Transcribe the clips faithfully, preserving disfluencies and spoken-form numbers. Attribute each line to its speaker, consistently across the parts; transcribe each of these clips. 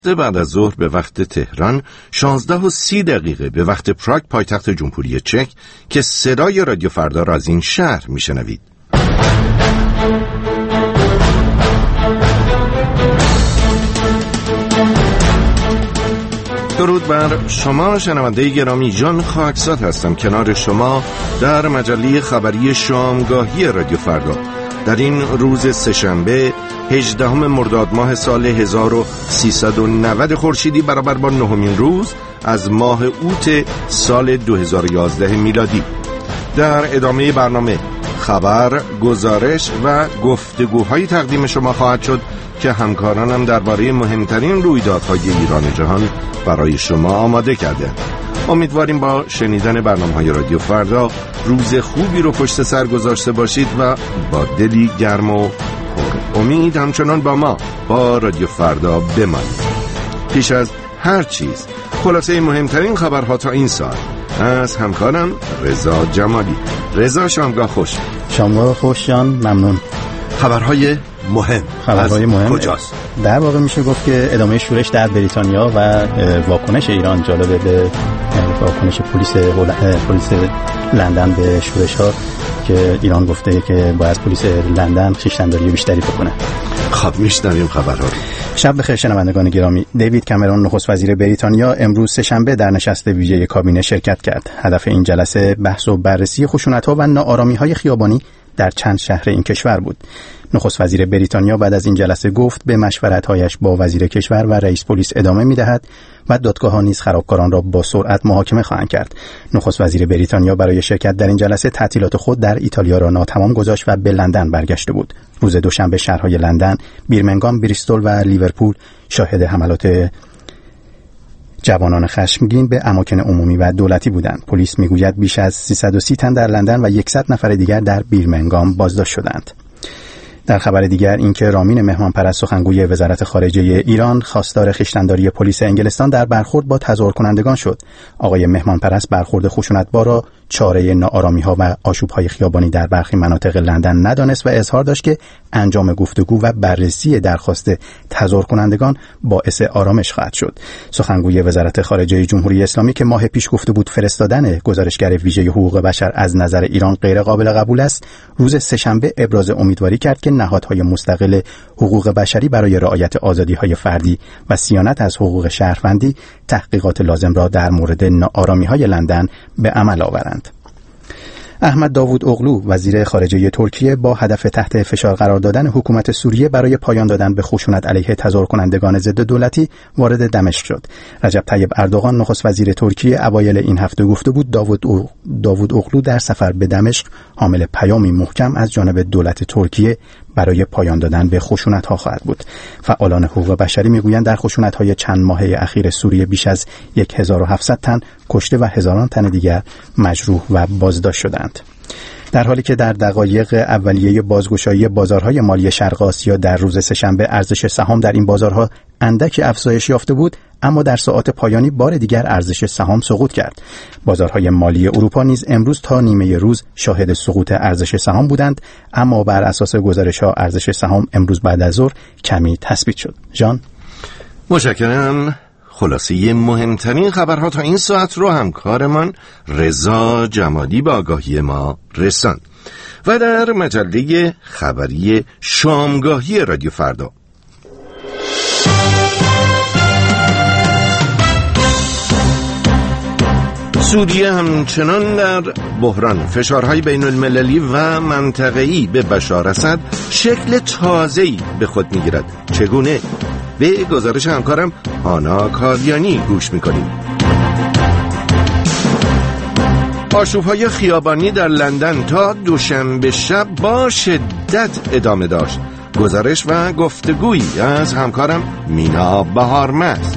Speaker 1: بعد از ظهر به وقت تهران، شانزده و سی دقیقه به وقت پراگ پایتخت جمهوری چک که صدای رادیو فردا را از این شهر میشنوید. درود بر شما شنونده گرامی، جان خاکساد هستم کنار شما در مجله خبری شامگاهی رادیو فردا در این روز سه‌شنبه هجدهم مرداد ماه سال هزار و سیصد و نود خورشیدی برابر با نهمین روز از ماه اوت سال دو هزار و یازده میلادی. در ادامه برنامه خبر، گزارش و گفتگوهای تقدیم شما خواهد شد که همکارانم درباره مهمترین رویدادهای ایران جهان برای شما آماده کرده. امیدواریم با شنیدن برنامه‌های رادیو فردا روز خوبی رو پشت سر گذاشته باشید و با دلی گرم و پر امید همچنان با ما با رادیو فردا بمانید. پیش از هر چیز خلاصه مهمترین خبرها تا این ساعت از همکارم رضا جمالی. رضا، شامگاه خوش.
Speaker 2: شامگاه خوش جان، ممنون.
Speaker 1: خبرهای مهم
Speaker 2: خبرهای مهم
Speaker 1: کجاست؟
Speaker 2: در واقع میشه گفت که ادامه شورش در بریتانیا و واکنش ایران جالبه به واکنش پلیس پلیس لندن به شورش ها که ایران گفته که باید پلیس لندن خویشتن‌داری بیشتری بکنه.
Speaker 1: خب میشنویم خبرها رو.
Speaker 2: شب بخیر شنوندگان گرامی. دیوید کامرون نخست وزیر بریتانیا امروز سه‌شنبه در نشست ویژه کابینه شرکت کرد. هدف این جلسه بحث و بررسی خشونت‌ها و ناآرامی‌های خیابانی در چند شهر این کشور بود. نخست وزیر بریتانیا بعد از این جلسه گفت به مشورت‌هایش با وزیر کشور و رئیس پلیس ادامه می‌دهد و دادگاه‌ها نیز خرابکاران را با سرعت محاکمه خواهند کرد. نخست وزیر بریتانیا برای شرکت در این جلسه تعطیلات خود در ایتالیا را ناتمام گذاشت و به لندن برگشته بود. روز دوشنبه شهرهای لندن، بیرمنگام، بریستول و لیورپول شاهد حملات جوانان خشمگین به اماکن عمومی و دولتی بودند. پلیس میگوید بیش از سیصد و سی تن در لندن و صد نفر دیگر در بیرمنگام بازداشت شدند. در خبر دیگر اینکه رامین مهمانپرست سخنگوی وزارت خارجه ایران خواستار خویشتن‌داری پلیس انگلستان در برخورد با تظاهر کنندگان شد. آقای مهمانپرست برخورد خشونتبار را چاره ناآرامی‌ها و آشوب‌های خیابانی در برخی مناطق لندن ندانست و اظهار داشت که انجام گفتگو و بررسی درخواست تظاهر کنندگان باعث آرامش خواهد شد. سخنگوی وزارت خارجه جمهوری اسلامی که ماه پیش گفته بود فرستادن گزارشگر ویژه حقوق بشر از نظر ایران غیر قابل قبول است، روز سه‌شنبه ابراز امیدواری کرد که نهادهای مستقل حقوق بشری برای رعایت آزادی‌های فردی و صیانت از حقوق شهروندی تحقیقات لازم را در مورد ناآرامی‌های لندن به عمل آورند. احمد داوود اغلو وزیر خارجه ترکیه با هدف تحت فشار قرار دادن حکومت سوریه برای پایان دادن به خشونت علیه تظاهر کنندگان ضد دولتی وارد دمشق شد. رجب طیب اردوغان نخست وزیر ترکیه اوایل این هفته گفته بود داوود اغلو داوود اغلو در سفر به دمشق حامل پیامی محکم از جانب دولت ترکیه برای پایان دادن به خشونت‌ها خواهد بود. فعالان حقوق بشری میگویند در خشونت‌های چند ماهه اخیر سوریه بیش از هزار و هفتصد تن کشته و هزاران تن دیگر مجروح و بازداشت شدند. در حالی که در دقایق اولیه بازگشایی بازارهای مالی شرق آسیا در روز سه‌شنبه ارزش سهام در این بازارها اندکی افزایش یافته بود، اما در ساعات پایانی بار دیگر ارزش سهام سقوط کرد. بازارهای مالی اروپا نیز امروز تا نیمه روز شاهد سقوط ارزش سهام بودند، اما بر اساس گزارش‌ها ارزش سهام امروز بعد از ظهر کمی تثبیت شد. جان،
Speaker 1: متشکرم. خلاصه مهمترین خبرها تا این ساعت رو همکارمان رضا جمالی به آگاهی ما رساند. و در مجله خبری شامگاهی رادیو فردا سوریه همچنان در بحران، فشارهای بین المللی و منطقه‌ای به بشار اسد شکل تازه‌ای به خود می‌گیرد. چگونه؟ به گزارش همکارم هانا کاویانی گوش می‌کنیم. آشوب‌های خیابانی در لندن تا دوشنبه شب با شدت ادامه داشت. گزارش و گفتگویی از همکارم مینا بهارمست.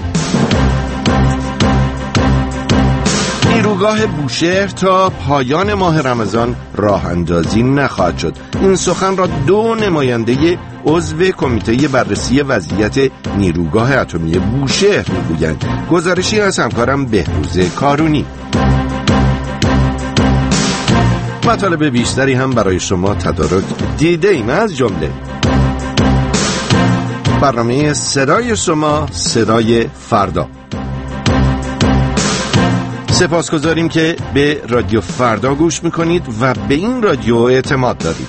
Speaker 1: نیروگاه بوشهر تا پایان ماه رمضان راه اندازی نخواهد شد. این سخن را دو نماینده عضو کمیته بررسی وضعیت نیروگاه اتمی بوشهر میگویند. گزارشی از همکارم بهروز کارونی. مطالب بیشتری هم برای شما تدارک دیده ایم، از جمله برنامه صدای شما، صدای فردا. سپاسگزاریم که به رادیو فردا گوش میکنید و به این رادیو اعتماد دارید.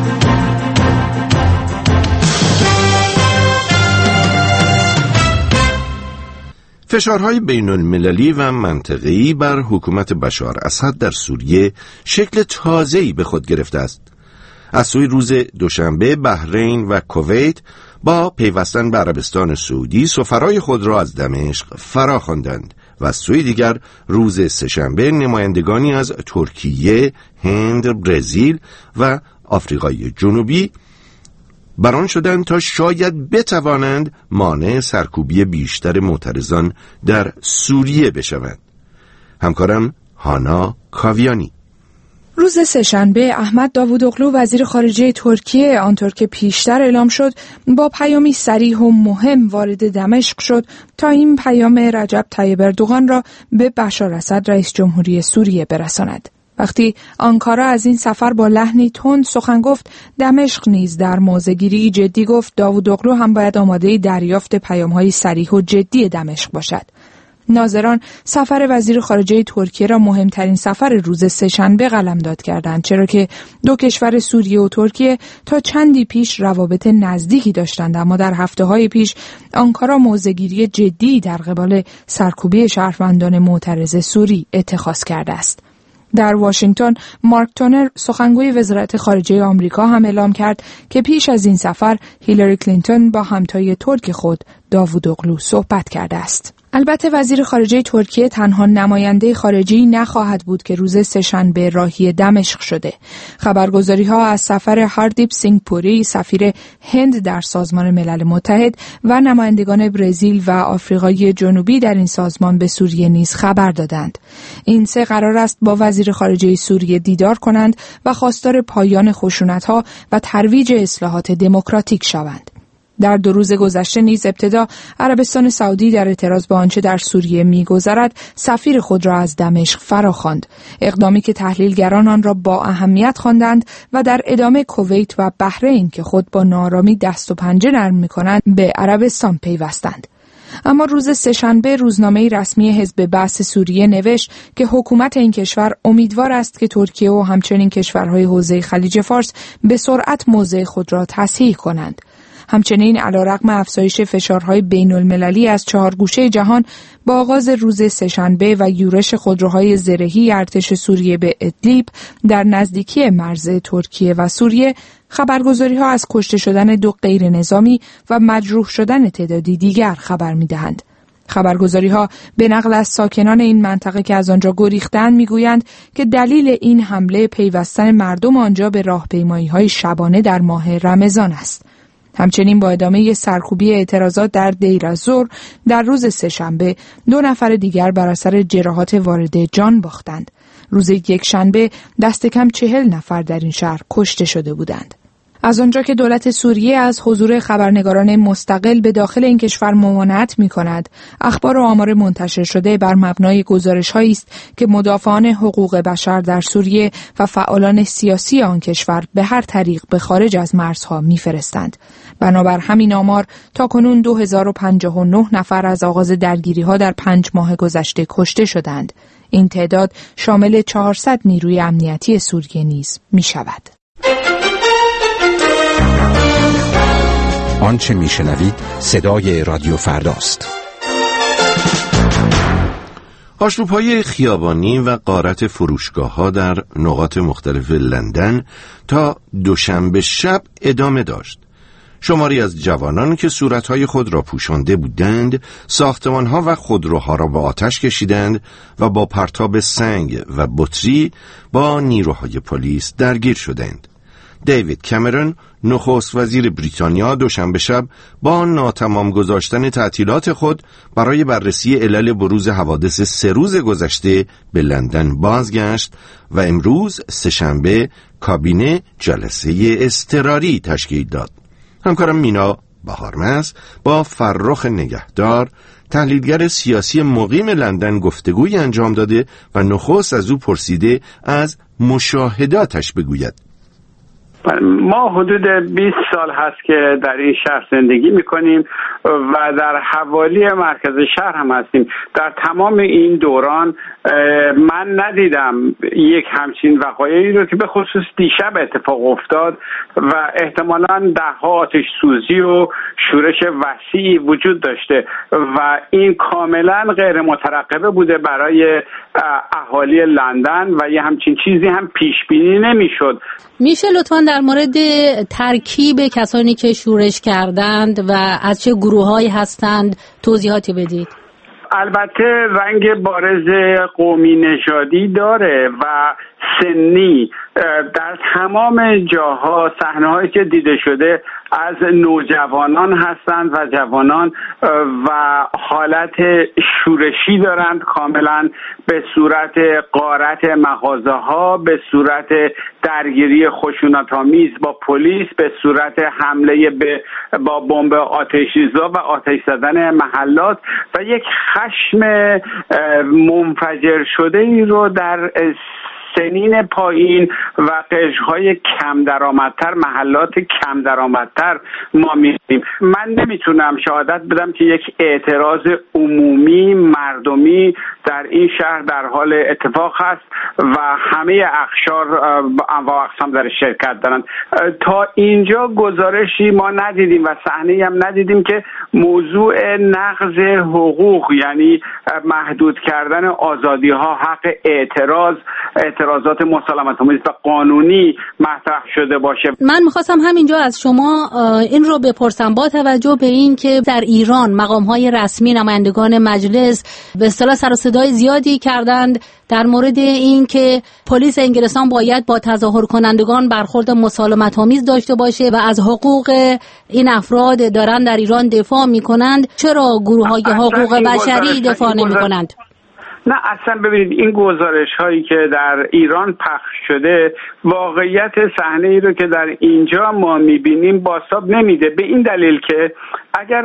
Speaker 1: فشارهای بین المللی و منطقه‌ای بر حکومت بشار اسد در سوریه شکل تازه‌ای به خود گرفته است. از سوی روز دوشنبه بحرین و کویت با پیوستن به عربستان سعودی سفرای خود را از دمشق فرا خواندند و از سوی دیگر روز سه‌شنبه نمایندگانی از ترکیه، هند، برزیل و آفریقای جنوبی بران شدند تا شاید بتوانند مانع سرکوبی بیشتر معترضان در سوریه بشوند. همکارم هانا کاویانی.
Speaker 3: روز سه‌شنبه احمد داوودوغلو وزیر خارجه ترکیه آنطور که پیشتر اعلام شد با پیامی صریح و مهم وارد دمشق شد تا این پیام رجب طیب اردوغان را به بشار اسد رئیس جمهوری سوریه برساند. وقتی آنکارا از این سفر با لحنی تند سخن گفت، دمشق نیز در موضع‌گیری جدی گفت داوودوغلو هم باید آماده دریافت پیام‌های صریح و جدی دمشق باشد. ناظران سفر وزیر خارجه ترکیه را مهمترین سفر روز سه‌شنبه قلمداد کردند، چرا که دو کشور سوریه و ترکیه تا چندی پیش روابط نزدیکی داشتند، اما در هفته‌های پیش آنکارا موضع‌گیری جدی در قبال سرکوبی شهروندان معترض سوری اتخاذ کرده است. در واشنگتن مارک تونر سخنگوی وزارت خارجه آمریکا هم اعلام کرد که پیش از این سفر هیلاری کلینتون با همتای ترک خود داوودوغلو صحبت کرده است. البته وزیر خارجه ترکیه تنها نماینده خارجی نخواهد بود که روز سه‌شنبه راهی دمشق شده. خبرگزاری‌ها از سفر هاردیپ سینگ پوری سفیر هند در سازمان ملل متحد و نمایندگان برزیل و آفریقای جنوبی در این سازمان به سوریه نیز خبر دادند. این سه قرار است با وزیر خارجه سوریه دیدار کنند و خواستار پایان خشونت‌ها و ترویج اصلاحات دموکراتیک شوند. در دو روز گذشته نیز ابتدا عربستان سعودی در اعتراض به آنچه در سوریه می‌گذرد سفیر خود را از دمشق فراخواند، اقدامی که تحلیلگران آن را با اهمیت خواندند و در ادامه کویت و بحرین که خود با ناآرامی دست و پنجه نرم می‌کنند به عربستان پیوستند. اما روز سه‌شنبه روزنامه رسمی حزب بعث سوریه نوشت که حکومت این کشور امیدوار است که ترکیه و همچنین کشورهای حوزه خلیج فارس به سرعت موضع خود را تصحیح کنند. همچنین علیرغم افزایش فشارهای بین المللی از چهار گوشه جهان با آغاز روز سه‌شنبه و یورش خودروهای زرهی ارتش سوریه به ادلیب در نزدیکی مرز ترکیه و سوریه، خبرگزاری‌ها از کشته شدن دو غیر نظامی و مجروح شدن تعدادی دیگر خبر می‌دهند. خبرگزاری‌ها به نقل از ساکنان این منطقه که از آنجا گریختند می‌گویند که دلیل این حمله پیوستن مردم آنجا به راهپیمایی‌های شبانه در ماه رمضان است. همچنین با ادامه سرکوبی اعتراضات در دیر الزور در روز سه‌شنبه دو نفر دیگر بر اثر جراحات وارده جان باختند. روز یکشنبه دست کم چهل نفر در این شهر کشته شده بودند. از آنجا که دولت سوریه از حضور خبرنگاران مستقل به داخل این کشور ممانعت می‌کند، اخبار و آمار منتشر شده بر مبنای گزارش‌هایی است که مدافعان حقوق بشر در سوریه و فعالان سیاسی آن کشور به هر طریق به خارج از مرزها می‌فرستند. بنابر همین آمار تاکنون دو هزار و پنجاه و نه نفر از آغاز درگیری‌ها در پنج ماه گذشته کشته شدند. این تعداد شامل چهارصد نیروی امنیتی سوریه نیز می‌شود.
Speaker 4: آنچه میشنوید صدای رادیو فرداست.
Speaker 1: آشوب‌های خیابانی و غارت فروشگاه‌ها در نقاط مختلف لندن تا دوشنبه شب ادامه داشت. شماری از جوانان که صورتهای خود را پوشانده بودند، ساختمانها و خودروها را به آتش کشیدند و با پرتاب سنگ و بطری با نیروهای پلیس درگیر شدند. دیوید کامرون، نخست وزیر بریتانیا، دوشنبه شب با ناتمام گذاشتن تعطیلات خود برای بررسی علل بروز حوادث سه روز گذشته به لندن بازگشت و امروز سه‌شنبه کابینه جلسه اضطراری تشکیل داد. همکارم مینا بهارمز با فرخ نگهدار، تحلیلگر سیاسی مقیم لندن، گفتگوی انجام داده و نخست از او پرسیده از مشاهداتش بگوید.
Speaker 5: ما حدود بیست سال هست که در این شهر زندگی میکنیم و در حوالی مرکز شهر هم هستیم. در تمام این دوران من ندیدم یک همچین وقایعی رو که به خصوص دیشب اتفاق افتاد و احتمالاً دهها آتش سوزی و شورش وسیعی وجود داشته و این کاملا غیر مترقبه بوده برای اهالی لندن و یه همچین چیزی هم پیش بینی نمیشد.
Speaker 6: میشه لطفاً در مورد ترکیب کسانی که شورش کردند و از چه گروه‌هایی هستند توضیحاتی بدید؟
Speaker 5: البته رنگ بارز قومی نژادی داره و سنی. در تمام جاها صحنه‌هایی که دیده شده از نوجوانان هستند و جوانان و حالت شورشی دارند، کاملا به صورت غارت مغازه‌ها، به صورت درگیری خشونت‌آمیز با پلیس، به صورت حمله به با بمب آتش‌ریزا و آتش زدن محلات و یک خشم منفجر شده ای رو در سنین پایین و قشرهای کم درآمدتر، محلات کم درآمدتر ما می‌بینیم. من نمیتونم شهادت بدم که یک اعتراض عمومی مردمی در این شهر در حال اتفاق هست و همه اقشار و اقسام در شرکت دارند. تا اینجا گزارشی ما ندیدیم و صحنه‌ای هم ندیدیم که موضوع نقض حقوق، یعنی محدود کردن آزادی‌ها، حق اعتراض، اعتراضات مسالمت‌آمیز و قانونی مطرح شده باشه.
Speaker 6: من می‌خواستم همینجا از شما این رو بپرسم، با توجه به این که در ایران مقام‌های رسمی، نمایندگان مجلس به اصطلاح سر و صدای زیادی کردند در مورد این که پلیس انگلستان باید با تظاهر کنندگان برخورد مسالمت‌آمیز داشته باشه و از حقوق این افراد دارن در ایران دفاع می‌کنند، چرا گروه‌های حقوق بشری دفاع نمی‌کنند؟
Speaker 5: نه اصلا ببینید، این گزارش هایی که در ایران پخش شده واقعیت صحنه ای رو که در اینجا ما میبینیم بازتاب نمیده، به این دلیل که اگر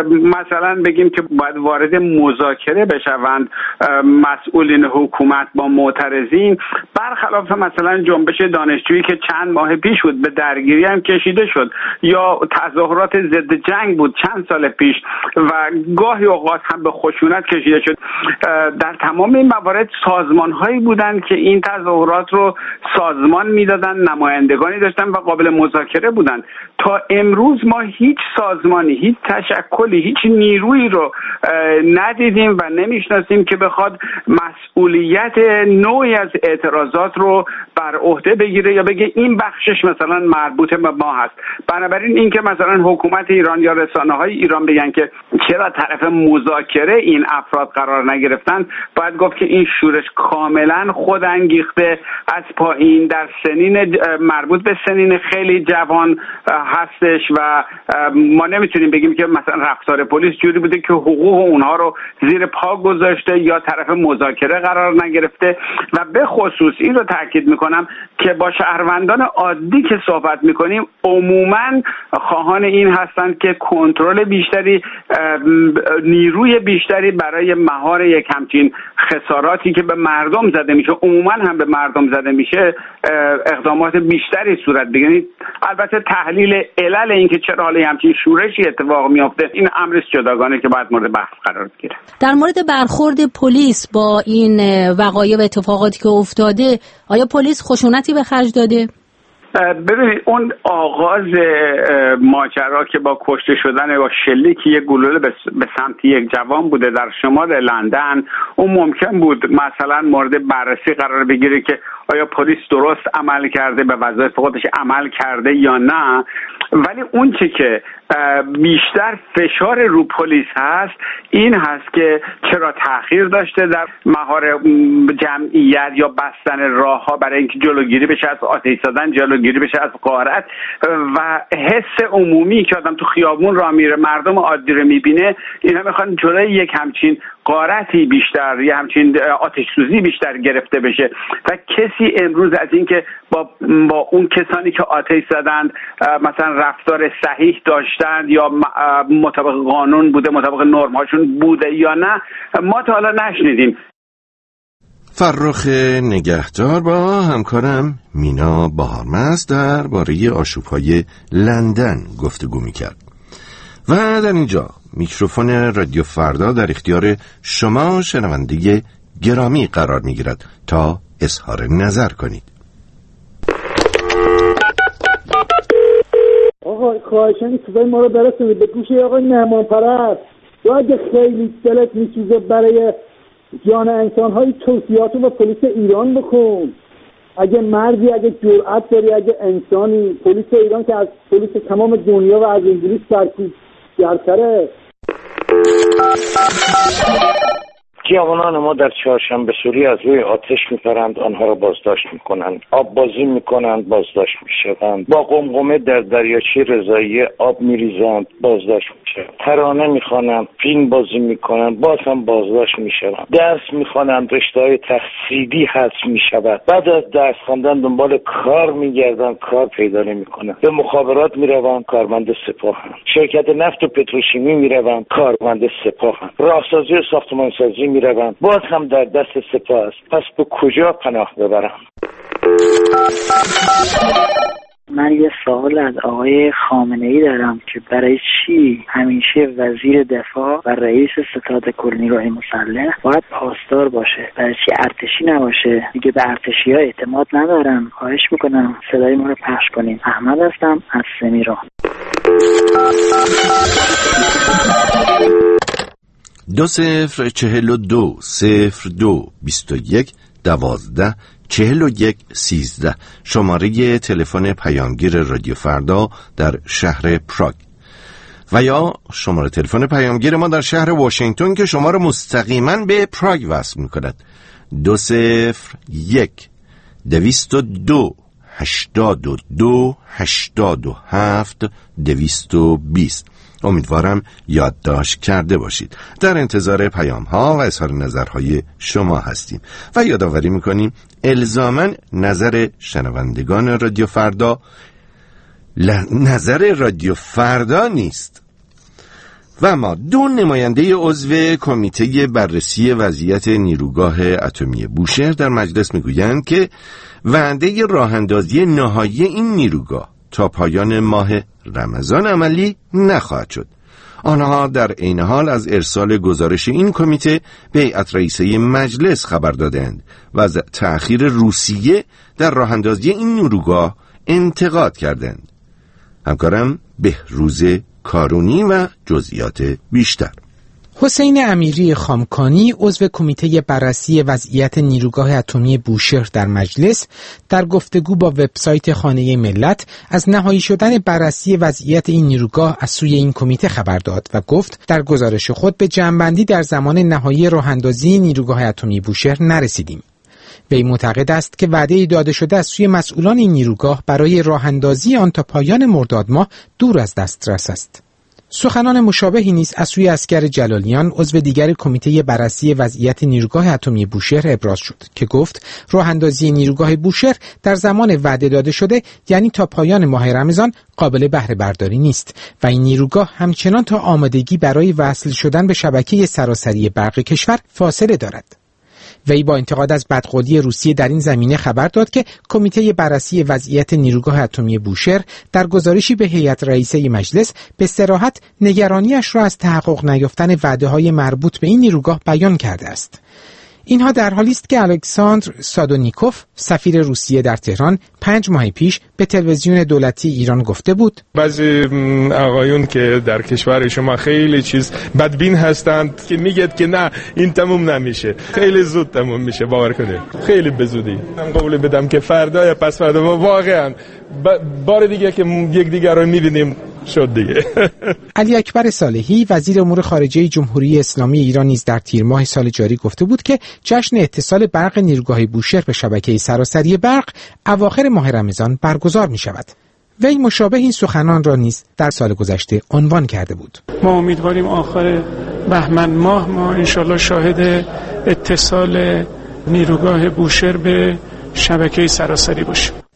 Speaker 5: مثلا بگیم که باید وارد مذاکره بشوند مسئولین حکومت با معترضین، برخلاف مثلا جنبش دانشجویی که چند ماه پیش بود به درگیری هم کشیده شد، یا تظاهرات ضد جنگ بود چند سال پیش و گاهی اوقات هم به خشونت کشیده شد، در تمام این موارد سازمان هایی بودند که این تظاهرات رو سازمان میدادن، نمایندگانی داشتن و قابل مذاکره بودند. تا امروز ما هیچ سازمانی، هیچ تشکلی، هیچ نیرویی رو ندیدیم و نمیشناسیم که بخواد مسئولیت نوعی از اعتراضات رو بر عهده بگیره یا بگه این بخشش مثلا مربوط به ما هست. بنابراین این که مثلا حکومت ایران یا رسانه‌های ایران بگن که چرا طرف مذاکره این افراد قرار نگرفتن، باید گفت که این شورش کاملا خود انگیخته از پایین در سنین مربوط به سنین خیلی جوان هستش و ما نمیتونیم بگیم که مثلا رفتار پلیس جوری بوده که حقوق اونها رو زیر پا گذاشته یا طرف مذاکره قرار نگرفته. و به خصوص این رو تاکید میکنم که با شهروندان عادی که صحبت میکنیم عموما خواهان این هستند که کنترل بیشتری، نیروی بیشتری برای مهار یک همچین خساراتی که به مردم زده میشه، عموما هم به مردم زده میشه، اقدامات بیشتری صورت بگیرید. البته تحلیل علل این که چرا حالا همچین شورشی اتفاق میفته این امر جداگانه که باید مورد بحث قرار بگیره.
Speaker 6: در مورد برخورد پلیس با این وقایع و اتفاقاتی که افتاده، آیا پلیس خشونتی به خرج داده؟
Speaker 5: ببینید اون آغاز ماجرا که با کشته شدن و شلیک یک گلوله به سمت یک جوان بوده در شمال لندن، اون ممکن بود مثلا مورد بررسی قرار بگیره که آیا پلیس درست عمل کرده، به وظایف خودش عمل کرده یا نه. ولی اون چه که بیشتر فشار رو پلیس هست این هست که چرا تأخیر داشته در مهار جمعیت یا بستن راهها برای اینکه جلوگیری بشه از آتش زدن، جلوگیری بشه از غارت، و حس عمومی که آدم تو خیابون راه میره مردم عادی رو میبینه، اینا میخوان جلوی یک همچین غارتی بیشتر، یه همچین آتش سوزی بیشتر گرفته بشه. و کسی امروز از اینکه با با اون کسانی که آتش زدند مثلا رفتار صحیح داشتند یا مطابق قانون بوده، مطابق نرم هاشون بوده یا نه، ما تا حالا نشنیدیم.
Speaker 1: فرخ نگهدار با همکارم مینا بهارمست درباره آشوب‌های لندن گفتگو می‌کرد. و در اینجا میکروفون رادیو فردا در اختیار شما شنونده گرامی قرار می‌گیرد تا اظهار نظر کنید.
Speaker 7: آقا خواهشاً صدای ما رو برسونید به گوش آقای مهمان پرست. تو اگه خیلی دلت میسوزه برای جان انسان‌های توصیهاتو با پلیس ایران بکن. اگه مردی، اگه جرأت داری، اگه انسانی، پلیس ایران که از پلیس تمام دنیا و از انگلیس سرکوب‌گرتره.
Speaker 8: جوانان ما در چهارشنبه سوری از روی آتش میپرند، آنها را بازداشت میکنند. آب بازی میکنند، بازداشت میشوند. با قمقمه در دریاچه رضایی آب میریزند، بازداشت میشوند. ترانه میخوانند، فیلم بازی میکنند، باز هم بازداشت میشوند. درس میخوانند، رشته‌های تحصیلی حذف میشود. بعد از درس خواندن دنبال کار میگردند، کار پیدا نمیکنند. به مخابرات میروند، کارمند سپاهند. شرکت نفت و پتروشیمی میروند، کارمند سپاهند. راهسازی و ساختمانسازی میروند، باز هم در دست سپاه است. پس به کجا پناه ببرم؟
Speaker 9: من یه سوال از آقای خامنه‌ای دارم که برای چی همیشه وزیر دفاع و رئیس ستاد کل نیروهای مسلح باید پاسدار باشه؟ برای چی ارتشی نباشه؟ دیگه به ارتشی‌ها اعتماد ندارم. خواهش میکنم صدای ما رو پخش کنیم. احمد هستم از سمیرا.
Speaker 1: دو صفر چهل و دو صفر دو بیست و یک دوازده چهل و یک سیزده شماره تلفن پیامگیر رادیو فردا در شهر پراگ و یا شماره تلفن پیامگیر ما در شهر واشنگتن که شما را مستقیما به پراگ وصل می‌کند. دو صفر یک دویست و دو هشتاد و دو هشتاد و هفت دویست و بیست. امیدوارم یادداشت کرده باشید. در انتظار پیام ها و اظهار نظرهای شما هستیم و یادآوری میکنیم الزاماً نظر شنوندگان رادیو فردا ل... نظر رادیو فردا نیست. و ما دو نماینده عضو کمیته بررسی وضعیت نیروگاه اتمی بوشهر در مجلس میگویند که وعده راهاندازی نهایی این نیروگاه تا پایان ماه رمضان عملی نخواهد شد. آنها در عین حال از ارسال گزارش این کمیته به هیئت رئیسه مجلس خبر دادند و از تأخیر روسیه در راهاندازی این نیروگاه انتقاد کردند. همکارم بهروز کارونی و جزئیات بیشتر.
Speaker 10: حسین امیری خامکانی عضو کمیته بررسی وضعیت نیروگاه اتمی بوشهر در مجلس در گفتگو با وبسایت خانه ملت از نهایی شدن بررسی وضعیت این نیروگاه از سوی این کمیته خبر داد و گفت در گزارش خود به جمع‌بندی در زمان نهایی راه‌اندازی نیروگاه اتمی بوشهر نرسیدیم. وی معتقد است که وعده داده شده از سوی مسئولان این نیروگاه برای راه‌اندازی آن تا پایان مرداد ماه دور از دسترس است. سخنان مشابهی نیز از سوی اسکر جلالیان عضو دیگر کمیته بررسی وضعیت نیروگاه اتمی بوشهر ابراز شد که گفت راه‌اندازی نیروگاه بوشهر در زمان وعده داده شده یعنی تا پایان ماه رمضان قابل بهره برداری نیست و این نیروگاه همچنان تا آمادگی برای وصل شدن به شبکه سراسری برق کشور فاصله دارد. وی با انتقاد از بدقولی روسیه در این زمینه خبر داد که کمیته بررسی وضعیت نیروگاه اتمی بوشهر در گزارشی به هیئت رئیسه مجلس به صراحت نگرانیش را از تحقق نیافتن وعده‌های مربوط به این نیروگاه بیان کرده است. اینها در حالی است که الکساندر سادونیکوف سفیر روسیه در تهران پنج ماه پیش به تلویزیون دولتی ایران گفته بود
Speaker 11: بعضی آقایون که در کشور شما خیلی چیز بدبین هستند که میگید که نه این تموم نمیشه، خیلی زود تموم میشه، باور کنید خیلی به زودی. من قبول بدم که فردا یا پس فردا ما واقعا بار دیگه که یک دیگر رو میبینیم شد دیگه.
Speaker 10: علی اکبر صالحی وزیر امور خارجه جمهوری اسلامی ایران نیز در تیر ماه سال جاری گفته بود که جشن اتصال برق نیروگاه بوشهر به شبکه سراسری برق اواخر ماه رمضان برگزار می شود. وی مشابه این سخنان را نیز در سال گذشته عنوان کرده بود.
Speaker 12: ما امیدواریم آخر بهمن ماه ما انشالله شاهد اتصال نیروگاه بوشهر به شبکه سراسری باشیم.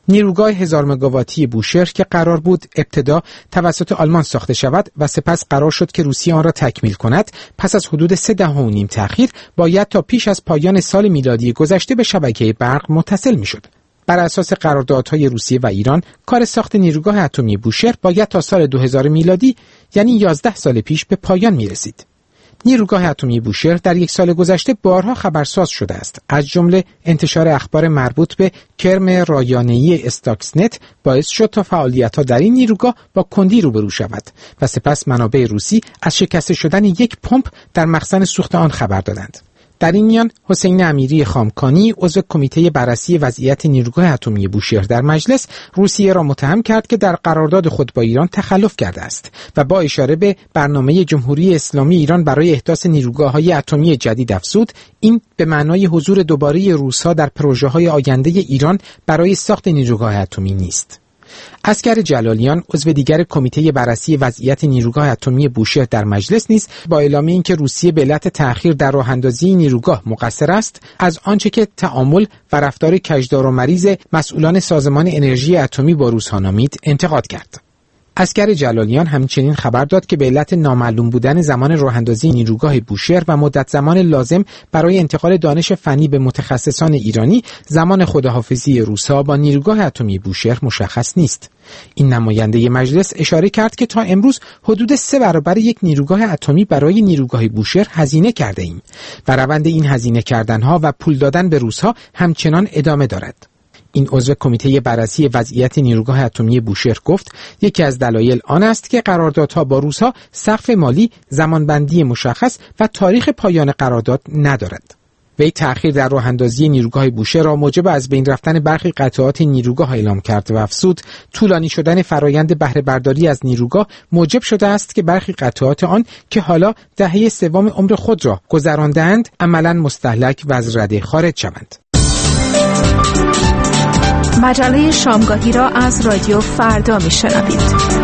Speaker 10: نیروگاه هزار مگاواتی بوشهر که قرار بود ابتدا توسط آلمان ساخته شود و سپس قرار شد که روسیه آن را تکمیل کند، پس از حدود سه دهه و نیم تأخیر باید تا پیش از پایان سال میلادی گذشته به شبکه برق متصل میشد. بر اساس قراردادهای روسیه و ایران، کار ساخت نیروگاه اتمی بوشهر باید تا سال دو هزار میلادی، یعنی یازده سال پیش، به پایان میرسید. نیروگاه اتمی بوشهر در یک سال گذشته بارها خبرساز شده است. از جمله انتشار اخبار مربوط به کرم رایانه‌ای استاکسنت باعث شد تا فعالیت‌ها در این نیروگاه با کندی روبرو شود و سپس منابع روسی از شکسته شدن یک پمپ در مخزن سوخت آن خبر دادند. در این میان حسین امیری خامکانی، عضو کمیته بررسی وضعیت نیروگاه اتمی بوشهر در مجلس، روسیه را متهم کرد که در قرارداد خود با ایران تخلف کرده است و با اشاره به برنامه جمهوری اسلامی ایران برای احداث نیروگاه‌های اتمی جدید افزود، این به معنای حضور دوباره روس‌ها در پروژه‌های آینده ایران برای ساخت نیروگاه اتمی نیست. اسکر جلالیان، عضو دیگر کمیته بررسی وضعیت نیروگاه اتمی بوشهر در مجلس، نیز با اعلام اینکه روسیه به علت تأخیر در راه‌اندازی نیروگاه مقصر است، از آنچه که تعامل و رفتار کژدار و مریض مسئولان سازمان انرژی اتمی با روس‌ها نامید، انتقاد کرد. اسکر جلالیان همچنین خبر داد که به علت نامعلوم بودن زمان راه‌اندازی نیروگاه بوشهر و مدت زمان لازم برای انتقال دانش فنی به متخصصان ایرانی، زمان خداحافظی روس‌ها با نیروگاه اتمی بوشهر مشخص نیست. این نماینده مجلس اشاره کرد که تا امروز حدود سه برابر یک نیروگاه اتمی برای نیروگاه بوشهر هزینه کرده ایم و روند این هزینه کردنها و پول دادن به روس‌ها همچنان ادامه دارد. این عضو کمیته بررسی وضعیت نیروگاه اتمی بوشهر گفت یکی از دلایل آن است که قراردادها با روس‌ها سقف مالی، زمانبندی مشخص و تاریخ پایان قرارداد ندارد. وی تأخیر در راه‌اندازی نیروگاه بوشهر را موجب از بین رفتن برخی قطعات نیروگاه اعلام کرد و افزود طولانی شدن فرایند بهره برداری از نیروگاه موجب شده است که برخی قطعات آن که حالا دهه سوم عمر خود را گذرانده‌اند عملاً مستهلک و از رده خارج شوند.
Speaker 3: مجله شامگاهی را از رادیو فردا میشنوید.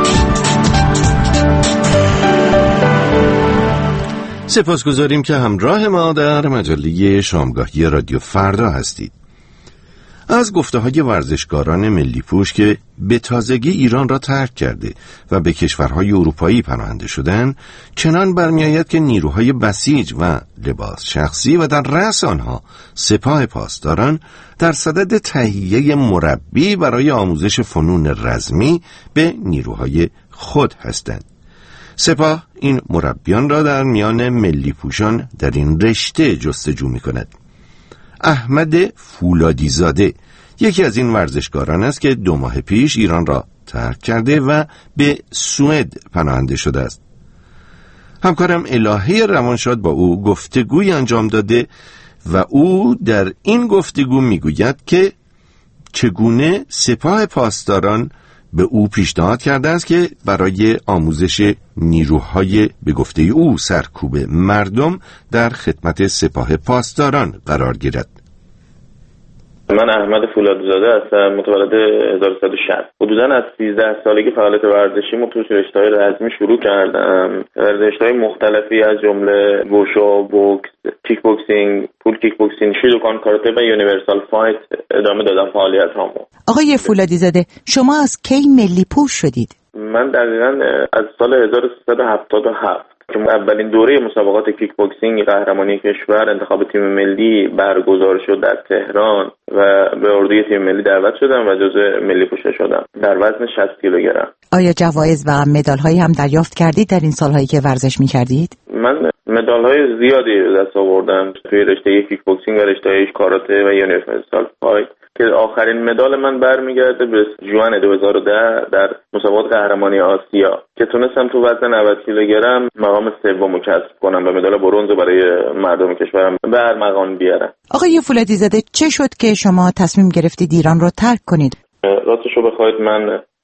Speaker 1: سپاسگزاریم که همراه ما در مجله شامگاهی رادیو فردا هستید. از گفته‌های ورزشکاران ملی پوش که به تازگی ایران را ترک کرده و به کشورهای اروپایی پناهنده شدند، چنان برمی‌آید که نیروهای بسیج و لباس شخصی و در رأس آنها سپاه پاسداران در صدد تهیه مربی برای آموزش فنون رزمی به نیروهای خود هستند. سپاه این مربیان را در میان ملی پوشان در این رشته جستجو می‌کند. احمد فولادیزاده یکی از این ورزشکاران است که دو ماه پیش ایران را ترک کرده و به سوئد پناهنده شده است. همکارم الهه روانشاد با او گفتگوی انجام داده و او در این گفتگو میگوید که چگونه سپاه پاسداران به او پیشنهاد کرده است که برای آموزش نیروهای به گفته او سرکوب مردم در خدمت سپاه پاسداران قرار گیرد.
Speaker 13: من احمد فولادزاده هستم، متولد هزار و سیصد و شصت. حدوداً از سیزده سالگی فعالیت ورزشی مو تو رشته‌های رزمی شروع کردم. رشته‌های مختلفی از جمله ووشو، بوکس، کیک بوکسینگ، پول کیک بوکسینگ، شیدوکان کاراته و یونیورسال فایت ادامه دادم فعالیت‌هامو.
Speaker 14: آقای فولادزاده، شما از کی ملی پوش شدید؟
Speaker 13: من دقیقاً از سال هزار و سیصد و هفتاد و هفت که اولین دوره مسابقات کیک بوکسینگ قهرمانی کشور انتخاب تیم ملی برگزار شد در تهران و به اردوی تیم ملی دعوت شدم و جزو ملی پوش شدم در وزن شصت کیلوگرم.
Speaker 14: آیا جوایز و مدال هایی هم دریافت کردید در این سالهایی که ورزش می‌کردید؟
Speaker 13: من مدال های زیادی دست آوردم توی رشته کیک بوکسینگ و رشته کاراته و یونیورسال فایت که آخرین مدال من برمیگرده به ژوئن دو هزار و ده در مسابقات قهرمانی آسیا که تونستم تو وزن نود کیلوگرم مقام سوم رو کسب کنم و مدال برنز برای مردم کشورم به ارمغان بیارم.
Speaker 14: آقای فولادیزاده، چه شد که شما تصمیم گرفتید ایران رو ترک کنید؟
Speaker 13: راستش رو بخواید من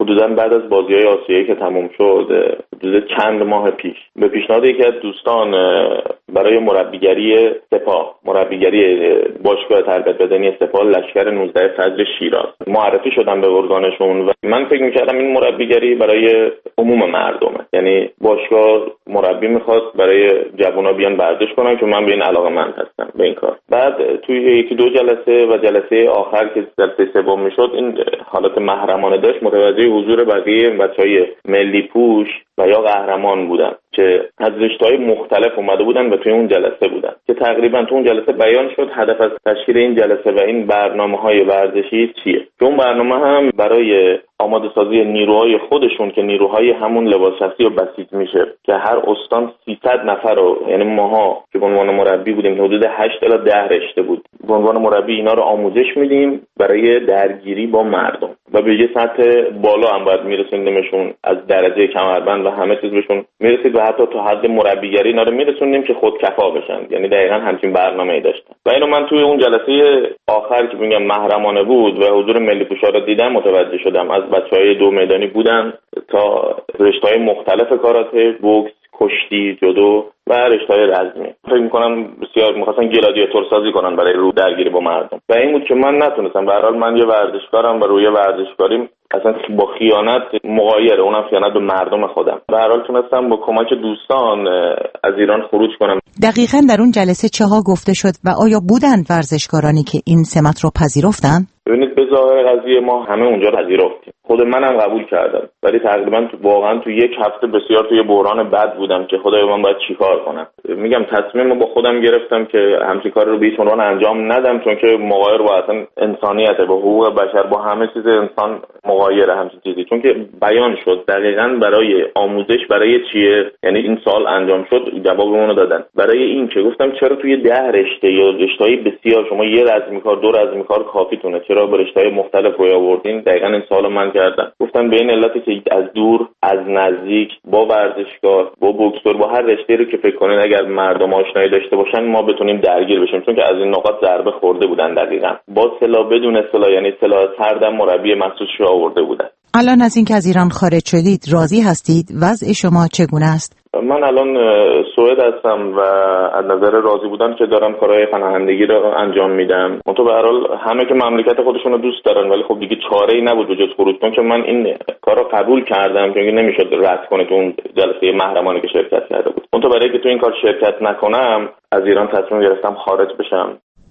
Speaker 13: حدوداً بعد از بازی‌های آسیایی که تموم شد، حدود چند ماه پیش به پیشنهاد یکی از دوستان برای مربیگری سپاه، مربیگری باشگاه تربیت بدنی سپاه لشکر نوزده فجر شیراز معرفی شدم به ارگانشون و من فکر می‌کردم این مربیگری برای عموم مردمه، یعنی باشگاه مربی میخواد برای جوونا بیان ورزش کنن که من به این علاقه‌مند هستم به این کار. بعد توی یکی دو جلسه و جلسه آخر که جلسه سوم میشد این حالت محرمانه داشت، متوجه حضور بقیه بچهای ملی پوش و یا قهرمان بودن که از رشته‌های مختلف اومده بودن و توی اون جلسه بودن که تقریبا تو اون جلسه بیان شد هدف از تشکیل این جلسه و این برنامه‌های ورزشی چیه. که اون برنامه هم برای آماده سازی نیروهای خودشون که نیروهای همون لباس شخصی و بسیج میشه که هر استان سیصد نفر رو، یعنی ماها که به عنوان مربی بودیم حدود هشت الی ده رشته بود، به عنوان مربی اینا رو آموزش میدیم برای درگیری با مردم و به یه سطح بالا هم باید میرسوندیمشون، از درجه کمربند و همه چیز بهشون میرسید و حتی تا حد مربیگری اینا رو میرسوندیم که خودکفا بشن، یعنی دقیقاً همچین برنامه‌ای داشتن. و اینو من توی اون جلسه آخر که میگم محرمانه بود و حضور ملی پوشا رو دیدم متوجه شدم. از بچهای دو میدانی بودن تا رشته‌های مختلف کاراته، بوکس، کشتی، جودو و رشته‌های رزمی. فکر می‌کنم بسیار می‌خواستن گلادیاتور سازی کنن برای رو درگیری با مردم. و این بود که من نتونستم. به هر حال من یه ورزشکارم و روی ورزشکاریم اصلا با خیانت مغایره، اونم خیانت به مردم خودم. به هر حال تونستم با کمک دوستان از ایران خروج کنم.
Speaker 14: دقیقاً در اون جلسه چه ها گفته شد و آیا بودن ورزشکارانی که این سمت رو پذیرفتن؟
Speaker 13: ببینید، به ظاهر قضیه ما همه اونجا پذیرفتیم. خود منم قبول کردم، ولی تقریبا تو واقعا تو یک هفته بسیار توی بحران بد بودم که خدای من باید چیکار کنم. میگم تصمیم رو با خودم گرفتم که همچین کار رو به هیچ عنوان انجام ندم، چون که مغایر با اصلا انسانیت، با حقوق بشر، با همه چیز انسان مغایره همچین چیزی. چون که بیان شد دقیقاً برای آموزش برای چیه، یعنی این سال انجام شد جوابمون رو دادن. برای این که گفتم چرا توی ده رشته یا رشته‌های بسیار شما یه رزمی کار دو رزمی کار کافیتونه، چرا به رشته‌های مختلف روی آوردین؟ دقیقاً این سوالو من کردم. گفتم به این علتی که از دور از نزدیک با ورزشکار، با بوکسور، با هر رشته‌ای رو که فکر کنین اگر مردم آشنایی داشته باشن ما بتونیم درگیر بشیم، چون که از این نقاط ضربه خورده بودن. دقیقاً با سلاح بدون سلاح، یعنی سلاح سردم مربی مخصوصش رو آورده بودن.
Speaker 14: الان از اینکه از ایران خارج شدید راضی هستید؟ وضع شما چگونه است؟
Speaker 13: من الان سوئد هستم و از نظر راضی بودن که دارم کارهای پناهندگی رو انجام میدم. منتها به هر حال همه که مملکت خودشون رو دوست دارن، ولی خب دیگه چاره‌ای نبود به جز خروج. چون که من این کارو قبول کردم که نمیشد رد کنه تو اون جلسه محرمانه که شرکت کرده بود. منتها برای اینکه تو این کار شرکت نکنم از ایران تصمیم گرفتم خارج بشم.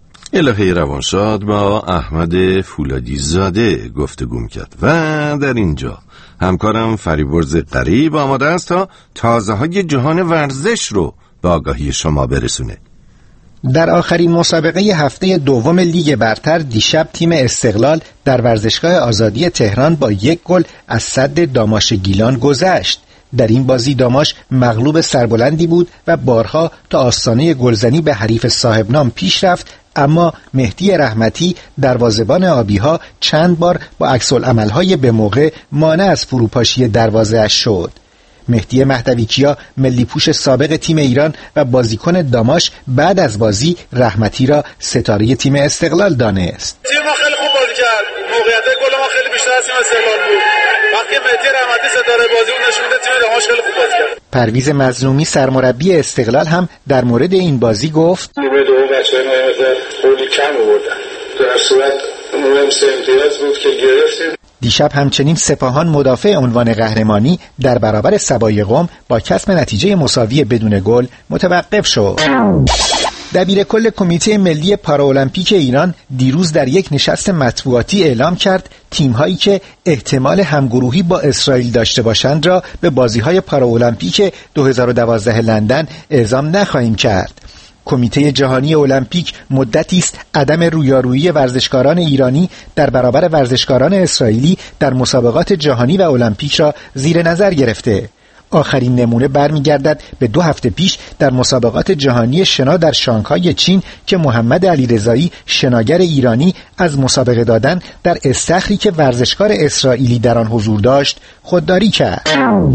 Speaker 1: الهه روانشاد با احمد فولادی زاده گفتگو می‌کرد و در اینجا همکارم فریبرز قریب آماده است تا تازه های جهان ورزش رو به آگاهی شما برسونه.
Speaker 15: در آخرین مسابقه هفته دوم لیگ برتر دیشب تیم استقلال در ورزشگاه آزادی تهران با یک گل از سد داماش گیلان گذشت. در این بازی داماش مغلوب سربلندی بود و بارها تا آستانه گلزنی به حریف صاحب نام پیش رفت، اما مهدی رحمتی دروازه‌بان آبی‌ها چند بار با عکس‌العمل‌های به موقع مانع از فروپاشی دروازه‌اش شد. مهدی مهدویکیا ملی پوش سابق تیم ایران و بازیکن داماش بعد از بازی رحمتی را ستاره تیم استقلال دانست.
Speaker 16: تیم ما خیلی خوب بازی کرد. موقعیت گل ما خیلی بیشتر از تیم استقلال بود. وقتی مهدی رحمتی ستاره بازی بود نشون میده تیم داماش خیلی خوب بازی کرد.
Speaker 15: پرویز مظلومی سرمربی استقلال هم در مورد این بازی گفت:
Speaker 16: نیمه دوم بچه‌ها نهایت خیلی کم آوردن. در صورت مهم سه امتیاز بود که گرفتیم.
Speaker 15: دیشب همچنین سپاهان مدافع عنوان قهرمانی در برابر سبای قم با کسب نتیجه مساوی بدون گل متوقف شد. دبیر کل کمیته ملی پارالمپیک ایران دیروز در یک نشست مطبوعاتی اعلام کرد تیم‌هایی که احتمال همگروهی با اسرائیل داشته باشند را به بازی‌های پارالمپیک دو هزار و دوازده لندن اعزام نخواهیم کرد. کمیته جهانی المپیک مدتی است عدم رویارویی ورزشکاران ایرانی در برابر ورزشکاران اسرائیلی در مسابقات جهانی و المپیک را زیر نظر گرفته. آخرین نمونه برمیگردد به دو هفته پیش در مسابقات جهانی شنا در شانگهای چین که محمد علیرضایی شناگر ایرانی از مسابقه دادن در استخری که ورزشکار اسرائیلی در آن حضور داشت خودداری کرد.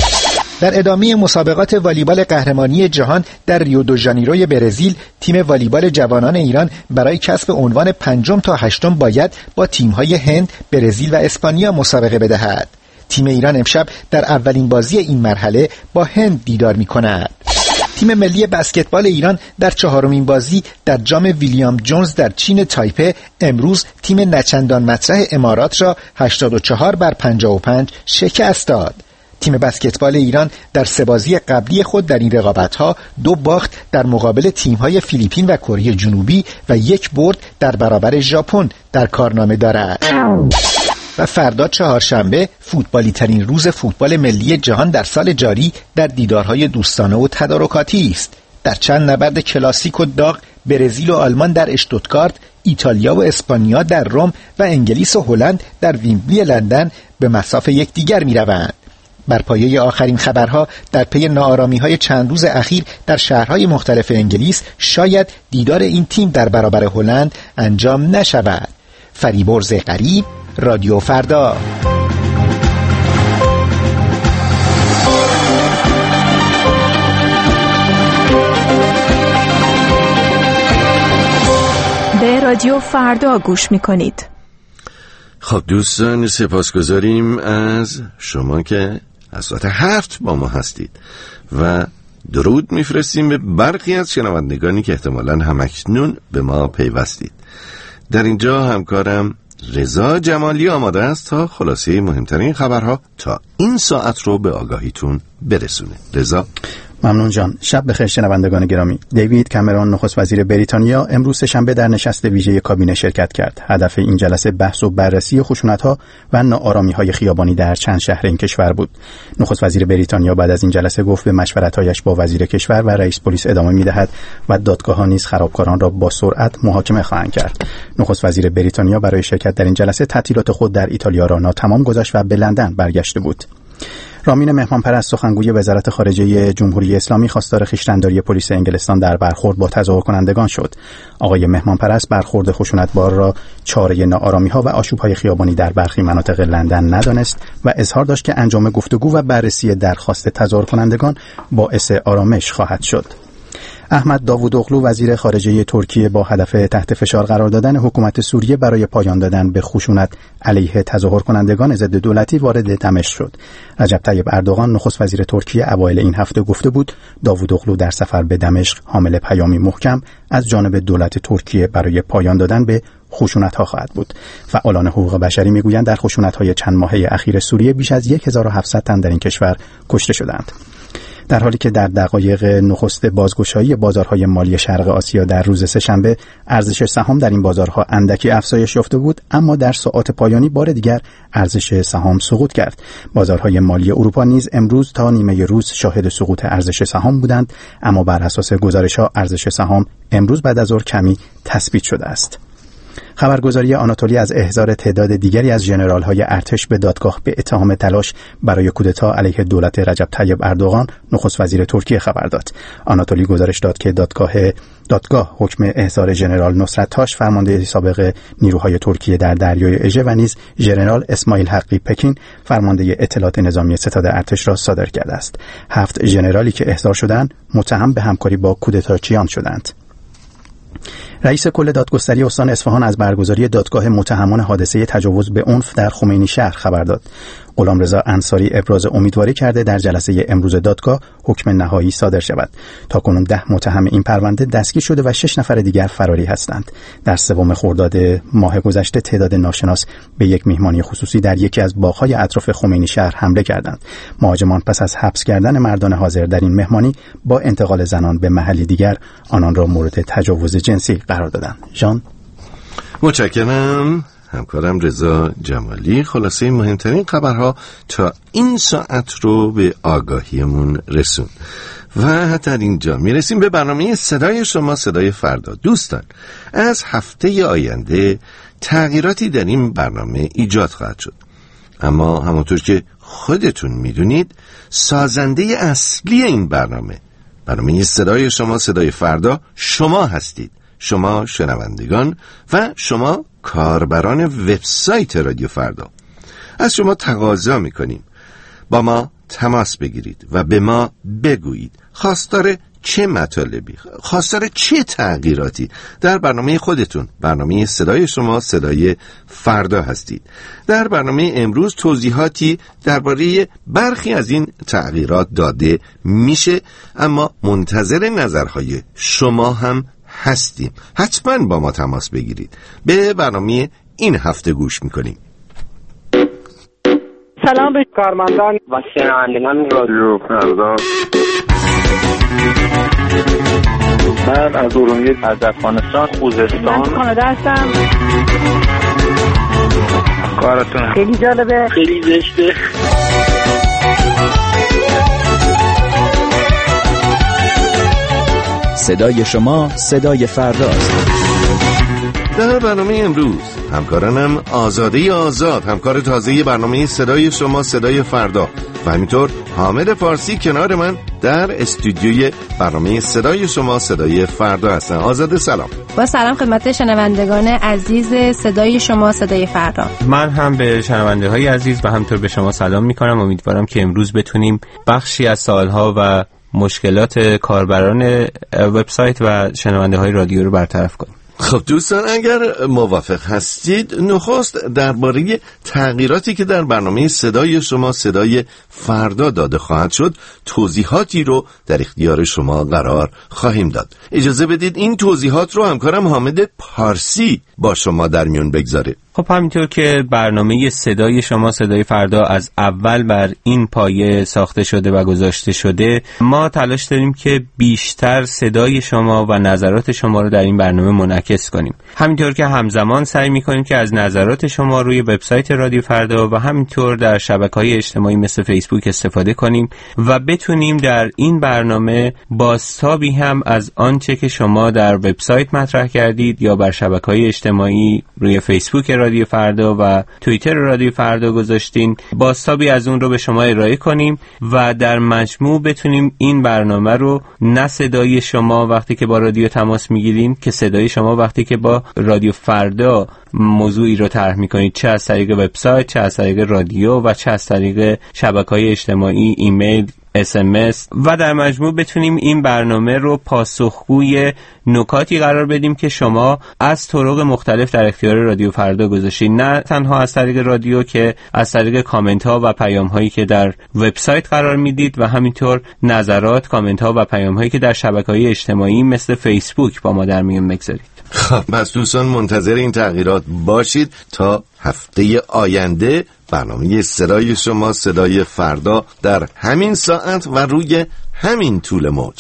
Speaker 15: در ادامه مسابقات والیبال قهرمانی جهان در ریو دو ژانیروی برزیل تیم والیبال جوانان ایران برای کسب عنوان پنجم تا هشتم باید با تیم‌های هند، برزیل و اسپانیا مسابقه بدهد. تیم ایران امشب در اولین بازی این مرحله با هند دیدار می‌کند. تیم ملی بسکتبال ایران در چهارمین بازی در جام ویلیام جونز در چین تایپه امروز تیم نچندان مطرح امارات را هشتاد و چهار بر پنجاه و پنج شکست داد. تیم بسکتبال ایران در سه بازی قبلی خود در این رقابت‌ها دو باخت در مقابل تیم‌های فیلیپین و کره جنوبی و یک برد در برابر ژاپن در کارنامه دارد. و فردا چهارشنبه فوتبالی ترین روز فوتبال ملی جهان در سال جاری در دیدارهای دوستانه و تدارکاتی است. در چند نبرد کلاسیک و داغ برزیل و آلمان در اشتوتگارت، ایتالیا و اسپانیا در روم و انگلیس و هلند در ویمبلی لندن به مصاف یکدیگر می‌روند. بر پایه آخرین خبرها در پی ناآرامی‌های چند روز اخیر در شهرهای مختلف انگلیس شاید دیدار این تیم در برابر هلند انجام نشود. فریبرز غریب، رادیو فردا.
Speaker 17: به رادیو فردا گوش می‌کنید.
Speaker 1: خب دوستان، سپاسگزاریم از شما که از ساعت هفت با ما هستید و درود میفرستیم به برخی از شنوندگانی که احتمالاً همکنون به ما پیوستید. در اینجا همکارم رضا جمالی آماده است تا خلاصه مهمترین خبرها تا این ساعت رو به آگاهیتون برسونه. رضا.
Speaker 2: ممنون جان. شب بخیر شنوندگان گرامی. دیوید کامرون نخست وزیر بریتانیا امروز سه‌شنبه در نشست ویژه کابینه شرکت کرد. هدف این جلسه بحث و بررسی خشونت‌ها و ناآرامی‌های خیابانی در چند شهر این کشور بود. نخست وزیر بریتانیا بعد از این جلسه گفت به مشورت‌هایش با وزیر کشور و رئیس پلیس ادامه می‌دهد و دادگاه‌ها نیز خرابکاران را با سرعت محاکمه خواهند کرد. نخست وزیر بریتانیا برای شرکت در این جلسه تعطیلات خود در ایتالیا را ناتمام گذاشت و به لندن برگشته بود. رامین مهمانپرست سخنگوی وزارت خارجه جمهوری اسلامی خواستار خویشتن‌داری پلیس انگلستان در برخورد با تظاهر کنندگان شد. آقای مهمانپرست برخورد خشونتبار را چاره ناآرامی‌ها و آشوب‌های خیابانی در برخی مناطق لندن ندانست و اظهار داشت که انجام گفتگو و بررسی درخواست تظاهر کنندگان باعث آرامش خواهد شد. احمد داوودوغلو وزیر خارجه ترکیه با هدف تحت فشار قرار دادن حکومت سوریه برای پایان دادن به خشونت علیه تظاهر کنندگان ضد دولتی وارد دمشق شد. رجب طیب اردوغان نخست وزیر ترکیه اوایل این هفته گفته بود داوودوغلو در سفر به دمشق حامل پیامی محکم از جانب دولت ترکیه برای پایان دادن به خشونت‌ها خواهد بود. فعالان حقوق بشری میگویند در خشونت‌های چند ماهه اخیر سوریه بیش از هزار و هفتصد تن در این کشور کشته شدند. در حالی که در دقایق نخست بازگشایی بازارهای مالی شرق آسیا در روز سه‌شنبه ارزش سهام در این بازارها اندکی افزایش یافته بود، اما در ساعات پایانی بار دیگر ارزش سهام سقوط کرد. بازارهای مالی اروپا نیز امروز تا نیمه روز شاهد سقوط ارزش سهام بودند، اما بر اساس گزارش‌ها ارزش سهام امروز بعد از ظهر کمی تثبیت شده است. خبرگزاری آناتولی از احضار تعداد دیگری از ژنرال‌های ارتش به دادگاه به اتهام تلاش برای کودتا علیه دولت رجب طیب اردوغان نخست وزیر ترکیه خبر داد. آناتولی گزارش داد که دادگاه دادگاه حکم احضار ژنرال نصرت تاش فرمانده سابق نیروهای ترکیه در دریای اژه و نیز ژنرال اسماعیل حقی پکین فرمانده اطلاعات نظامی ستاد ارتش را صادر کرده است. هفت ژنرالی که احضار شدند متهم به همکاری با کودتاچیان شدند. رئیس کل دادگستری استان اصفهان از برگزاری دادگاه متهمان حادثه تجاوز به عنف در خمینی شهر خبر داد. غلامرضا انصاری ابراز امیدواری کرده در جلسه امروز دادگاه حکم نهایی صادر شود. تاکنون ده متهم این پرونده دستگیر شده و شش نفر دیگر فراری هستند. در سوم خرداد ماه گذشته تعداد ناشناس به یک مهمانی خصوصی در یکی از باغ‌های اطراف خمینی شهر حمله کردند. مهاجمان پس از حبس کردن مردان حاضر در این مهمانی با انتقال زنان به محلی دیگر آنان را مورد تجاوز جنسی قرار دادند. جان
Speaker 1: متشکرم. همکارم رضا جمالی خلاصه مهمترین خبرها تا این ساعت رو به آگاهیمون رسون و در اینجا میرسیم به برنامه صدای شما صدای فردا. دوستان، از هفته آینده تغییراتی در این برنامه ایجاد خواهد شد، اما همونطور که خودتون میدونید سازنده اصلی این برنامه برنامه صدای شما صدای فردا شما هستید، شما شنوندگان و شما کاربران وبسایت رادیو فردا. از شما تقاضا میکنیم با ما تماس بگیرید و به ما بگویید خواستار چه مطالبی، خواستار چه تغییراتی در برنامه خودتون، برنامه صدای شما صدای فردا هستید. در برنامه امروز توضیحاتی درباره برخی از این تغییرات داده میشه، اما منتظر نظرهای شما هم هستیم. حتما با ما تماس بگیرید. به برنامه این هفته گوش میکنیم.
Speaker 18: سلام به کارمندان و شنوندگان رادیو فردا.
Speaker 19: من از ارومیه، از افغانستان، خوزستان.
Speaker 18: من کانادا هستم.
Speaker 19: کارتون
Speaker 18: خیلی جالبه،
Speaker 19: خیلی زشته.
Speaker 4: صدای شما صدای فرداست.
Speaker 1: در برنامه امروز همکارانم آزاده آزاد، همکار تازه برنامه صدای شما صدای فردا، و همینطور حامد فارسی کنار من در استودیوی برنامه صدای شما صدای فردا هستن. آزاده سلام.
Speaker 20: با سلام خدمت شنوندگان عزیز صدای شما صدای فردا.
Speaker 21: من هم به شنونده های عزیز و همینطور به شما سلام میکنم. امیدوارم که امروز بتونیم بخشی از سوالها و مشکلات کاربران وبسایت و شنونده های رادیو رو برطرف کنیم.
Speaker 1: خب دوستان، اگر موافق هستید نخست درباره تغییراتی که در برنامه صدای شما صدای فردا داده خواهد شد توضیحاتی رو در اختیار شما قرار خواهیم داد. اجازه بدید این توضیحات رو همکارم حامد پارسی با شما در میون بگذاره.
Speaker 21: خب همینطور که برنامه صدای شما صدای فردا از اول بر این پایه ساخته شده و گذاشته شده، ما تلاش داریم که بیشتر صدای شما و نظرات شما رو در این برنامه منعکس کنیم. همینطور که همزمان سعی می‌کنیم که از نظرات شما روی وبسایت رادیو فردا و همینطور در شبکه‌های اجتماعی مثل فیسبوک استفاده کنیم و بتونیم در این برنامه بازتابی هم از آنچه که شما در وبسایت مطرح کردید یا بر شبکه‌های اجتماعی روی فیسبوک رادیو فردا و توییتر رادیو فردا گذاشتین، بازتابی از اون رو به شما ارائه کنیم و در مجموع بتونیم این برنامه رو نه صدای شما وقتی که با رادیو تماس میگیرین که صدای شما وقتی که با رادیو فردا موضوعی رو طرح میکنید، چه از طریق وبسایت، چه از طریق رادیو و چه از طریق شبکه‌های اجتماعی، ایمیل، اس ام اس، و در مجموع بتونیم این برنامه رو پاسخگوی نکاتی قرار بدیم که شما از طرق مختلف در اختیار رادیو فردا گذاشتید، نه تنها از طریق رادیو که از طریق کامنت ها و پیام هایی که در وبسایت قرار میدید و همینطور نظرات، کامنت ها و پیام هایی که در شبکه‌های اجتماعی مثل فیسبوک با ما در میون بگذارید.
Speaker 1: خب بس دوستان منتظر این تغییرات باشید تا هفته آینده برنامه صدای شما صدای فردا در همین ساعت و روی همین طول موج.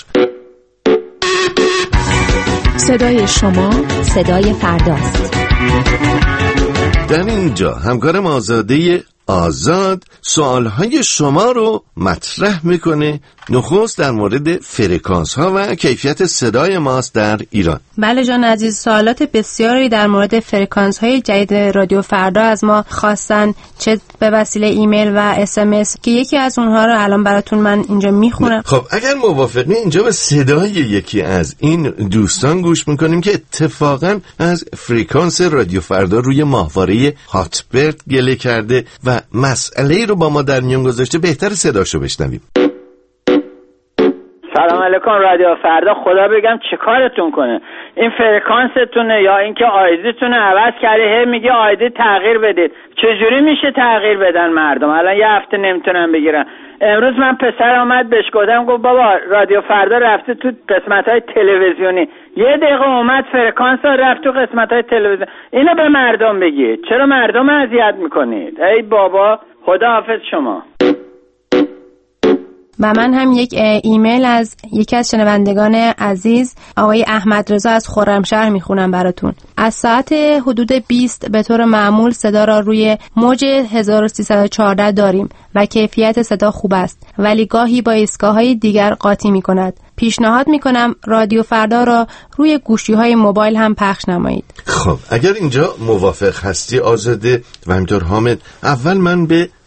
Speaker 17: صدای شما صدای فرداست.
Speaker 1: در اینجا همکارم آزاده آزاد سوالهای شما رو مطرح میکنه. نخست در مورد فرکانس ها و کیفیت صدای ماست در ایران.
Speaker 20: بله جان عزیز، سوالات بسیاری در مورد فرکانس های جدید رادیو فردا از ما خواستن، چه به وسیله ایمیل و اس ام اس، که یکی از اونها رو الان براتون من اینجا میخونم.
Speaker 1: خب اگر موافقی اینجا به صدای یکی از این دوستان گوش میکنیم که اتفاقا از فرکانس رادیو فردا روی ماهواره هاتبرد گله کرده و مسئله رو با ما در میون گذاشته. بهتر صداشو بشنویم.
Speaker 22: سلام علیکم رادیو فردا، خدا بگم چه کارتون کنه. این فرکانستونه یا اینکه آیدیتون عوض کردی، هی میگه آیدی تغییر بدید. چجوری میشه تغییر بدن مردم؟ الان یه هفته نمیتونم بگیرم. امروز من پسر آمد بهش گفتم، گفت بابا رادیو فردا رفته تو قسمت‌های تلویزیونی. یه دقیقه اومد فرکانس رفت تو قسمت‌های تلویزیون. اینو به مردم بگید، چرا مردم اذیت میکنید؟ ای بابا، خدا حافظ شما.
Speaker 20: و من هم یک ایمیل از یکی از شنوندگان عزیز آقای احمد رضا از خرمشهر میخونم براتون. از ساعت حدود بیست به طور معمول صدا را روی موج هزار و سیصد و چهارده داریم و کیفیت صدا خوب است، ولی گاهی با ایستگاه‌های دیگر قاطی میکند. پیشنهاد میکنم رادیو فردا را روی گوشی‌های موبایل هم پخش نمایید.
Speaker 1: خب اگر اینجا موافق هستی آزاده و همینطور حامد، اول من به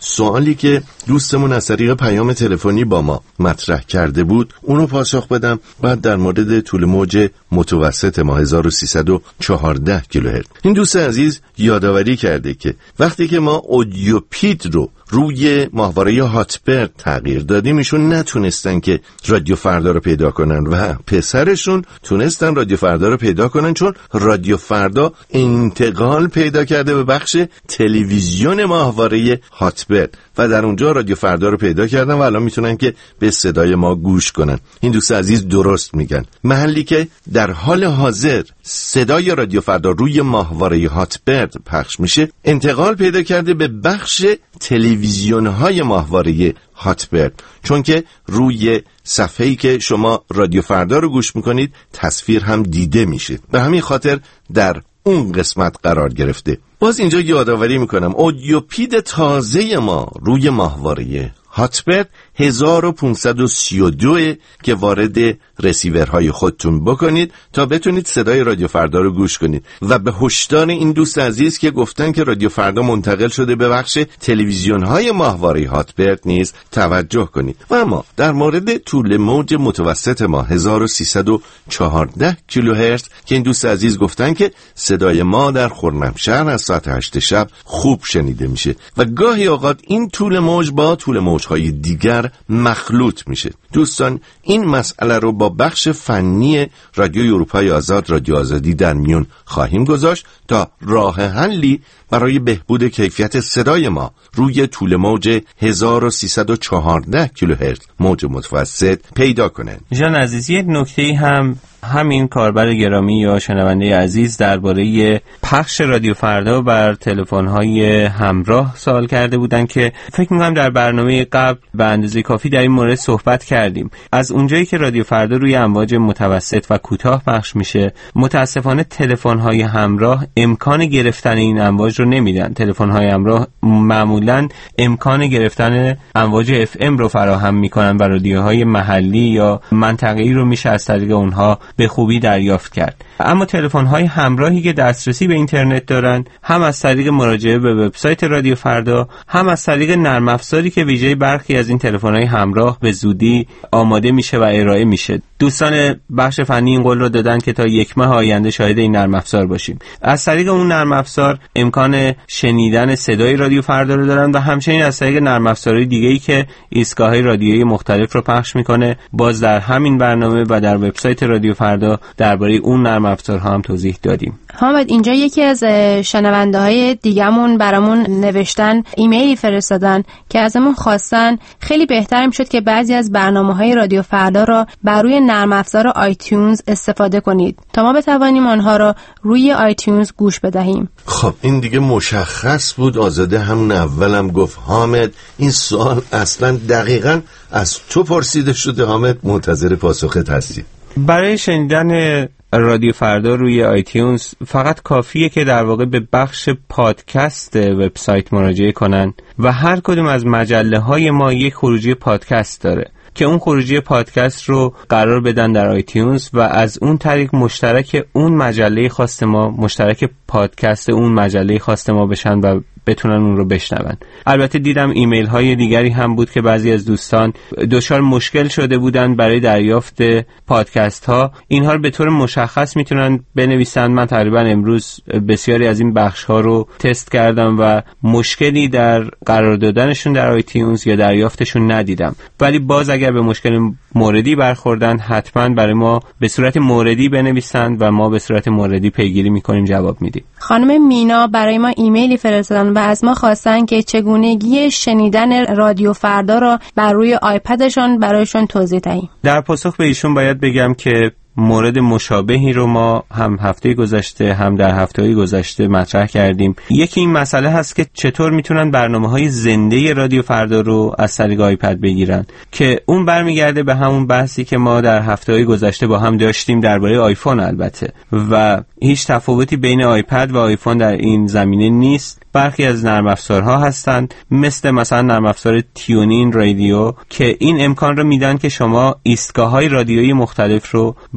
Speaker 1: سوالی که دوستمون از طریق پیام تلفنی با ما مطرح کرده بود اونو پاسخ بدم. بعد در مورد طول موج متوسط ما هزار و سیصد و چهارده کیلوهرتز، این دوست عزیز یادآوری کرده که وقتی که ما اودیوپید رو روی ماهواره هاتبرد تغییر دادیم ایشون نتونستن که رادیو فردا رو پیدا کنن و پسرشون تونستن رادیو فردا رو پیدا کنن، چون رادیو فردا انتقال پیدا کرده به بخش تلویزیون ماهواره هاتبرد و در اونجا رادیو فردا رو پیدا کردن و الان میتونن که به صدای ما گوش کنن. این دوست عزیز درست میگن. محلی که در حال حاضر صدای رادیو فردا روی ماهواره هاتبرد پخش میشه انتقال پیدا کرده به بخش تلویزیون های ماهواره هاتبرد، چون که روی صفحه‌ای که شما رادیو فردا رو گوش میکنید تصویر هم دیده میشه، به همین خاطر در اون قسمت قرار گرفته. باز اینجا یادآوری میکنم اودیوپید تازه ما روی ماهواره هاتبرد هزار و پانصد و سی و دو که وارد رسیورهای خودتون بکنید تا بتونید صدای رادیو فردا رو گوش کنید. و به هشدار این دوست عزیز که گفتن که رادیو فردا منتقل شده به بخش تلویزیون‌های ماهواره هاتبرد نیز توجه کنید. و اما در مورد طول موج متوسط ما هزار و سیصد و چهارده کیلوهرتز که این دوست عزیز گفتن که صدای ما در خرمشهر از ساعت هشت شب خوب شنیده میشه و گاهی اوقات این طول موج با طول موج‌های دیگر مخلوط میشه. دوستان این مسئله رو با بخش فنی رادیو اروپای آزاد، رادیو آزادی در میون خواهیم گذاشت تا راه حلی برای بهبود کیفیت صدای ما روی طول موج هزار و سیصد و چهارده کیلوهرتز موج متوسط پیدا کنن.
Speaker 21: جان عزیز، یک نکته هم همین کاربر گرامی یا شنونده عزیز درباره پخش رادیو فردا بر تلفن‌های همراه سوال کرده بودن که فکر می‌کنم در برنامه قبل به اندازه کافی در این مورد صحبت کردیم. از اونجایی که رادیو فردا روی امواج متوسط و کوتاه پخش میشه، متاسفانه تلفن‌های همراه امکان گرفتن این امواج رو نمیدن. تلفن‌های همراه معمولاً امکان گرفتن امواج اف ام رو فراهم می‌کنن و رادیوهای محلی یا منطقه‌ای رو میشه از طریق اونها به خوبی دریافت کرد. اما تلفن‌های همراهی که دسترسی به اینترنت دارن، هم از طریق مراجعه به وبسایت رادیو فردا، هم از طریق نرم افزاری که ویژه برخی از این تلفن‌های همراه به زودی آماده میشه و ارائه میشه. دوستان بخش فنی این قول رو دادن که تا یک ماه آینده شاهد این نرم افزار باشیم. از طریق اون نرم افزار امکان شنیدن صدای رادیو فردا رو دارن و همچنین از طریق نرم افزارهای دیگه‌ای که ایستگاه‌های رادیویی مختلف رو پخش میکنه. باز در همین برنامه و در وبسایت رادیو فردا درباره اون نرم افزارها هم توضیح دادیم.
Speaker 20: حامد، اینجا یکی از شنونده‌های دیگمون برامون نوشتن، ایمیلی فرستادن که ازمون خواستن خیلی بهتر میشد که بعضی از برنامه‌های رادیو فردا رو بر روی نرم افزار آیتیونز استفاده کنید تا ما بتوانیم آنها را روی آیتیونز گوش بدهیم.
Speaker 1: خب این دیگه مشخص بود. آزاده همون اولم گفت حامد این سوال اصلا دقیقاً از تو پرسیده شده. حامد منتظر پاسخت هستی.
Speaker 21: برای شنیدن رادیو فردا روی آیتیونز فقط کافیه که در واقع به بخش پادکست وبسایت مراجعه کنن و هر کدوم از مجله های ما یک خروجی پادکست داره که اون خروجی پادکست رو قرار بدن در آیتیونز و از اون طریق مشترک اون مجله خاص ما، مشترک پادکست اون مجله خاص ما بشن و بتونن اون رو بشنون. البته دیدم ایمیل های دیگری هم بود که بعضی از دوستان دچار مشکل شده بودن برای دریافت پادکست ها. اینها رو به طور مشخص میتونن بنویسن. من تقریبا امروز بسیاری از این بخش ها رو تست کردم و مشکلی در قرار دادنشون در آیتیونز یا دریافتشون ندیدم. ولی باز اگر به مشکل موردی برخوردن حتما برای ما به صورت موردی بنویسن و ما به صورت موردی پیگیری میکنیم، جواب میدیم.
Speaker 20: خانم مینا برای ما ایمیلی فرستادن و از ما خواستن که چگونگی شنیدن رادیو فردا را بر روی آیپدشون برایشون توضیح دهیم.
Speaker 21: در پاسخ به ایشون باید بگم که مورد مشابهی رو ما هم هفته گذشته هم در هفته‌های گذشته مطرح کردیم. یکی این مسئله هست که چطور میتونن برنامه‌های زنده رادیو فردا رو از طریق آیپد بگیرن، که اون برمیگرده به همون بحثی که ما در هفته‌های گذشته با هم داشتیم درباره آیفون البته، و هیچ تفاوتی بین آیپد و آیفون در این زمینه نیست. برخی از نرم افزارها هستند مثل مثلا نرم افزار تیونین رادیو که این امکان رو میدن که شما ایستگاه‌های رادیویی مختلف رو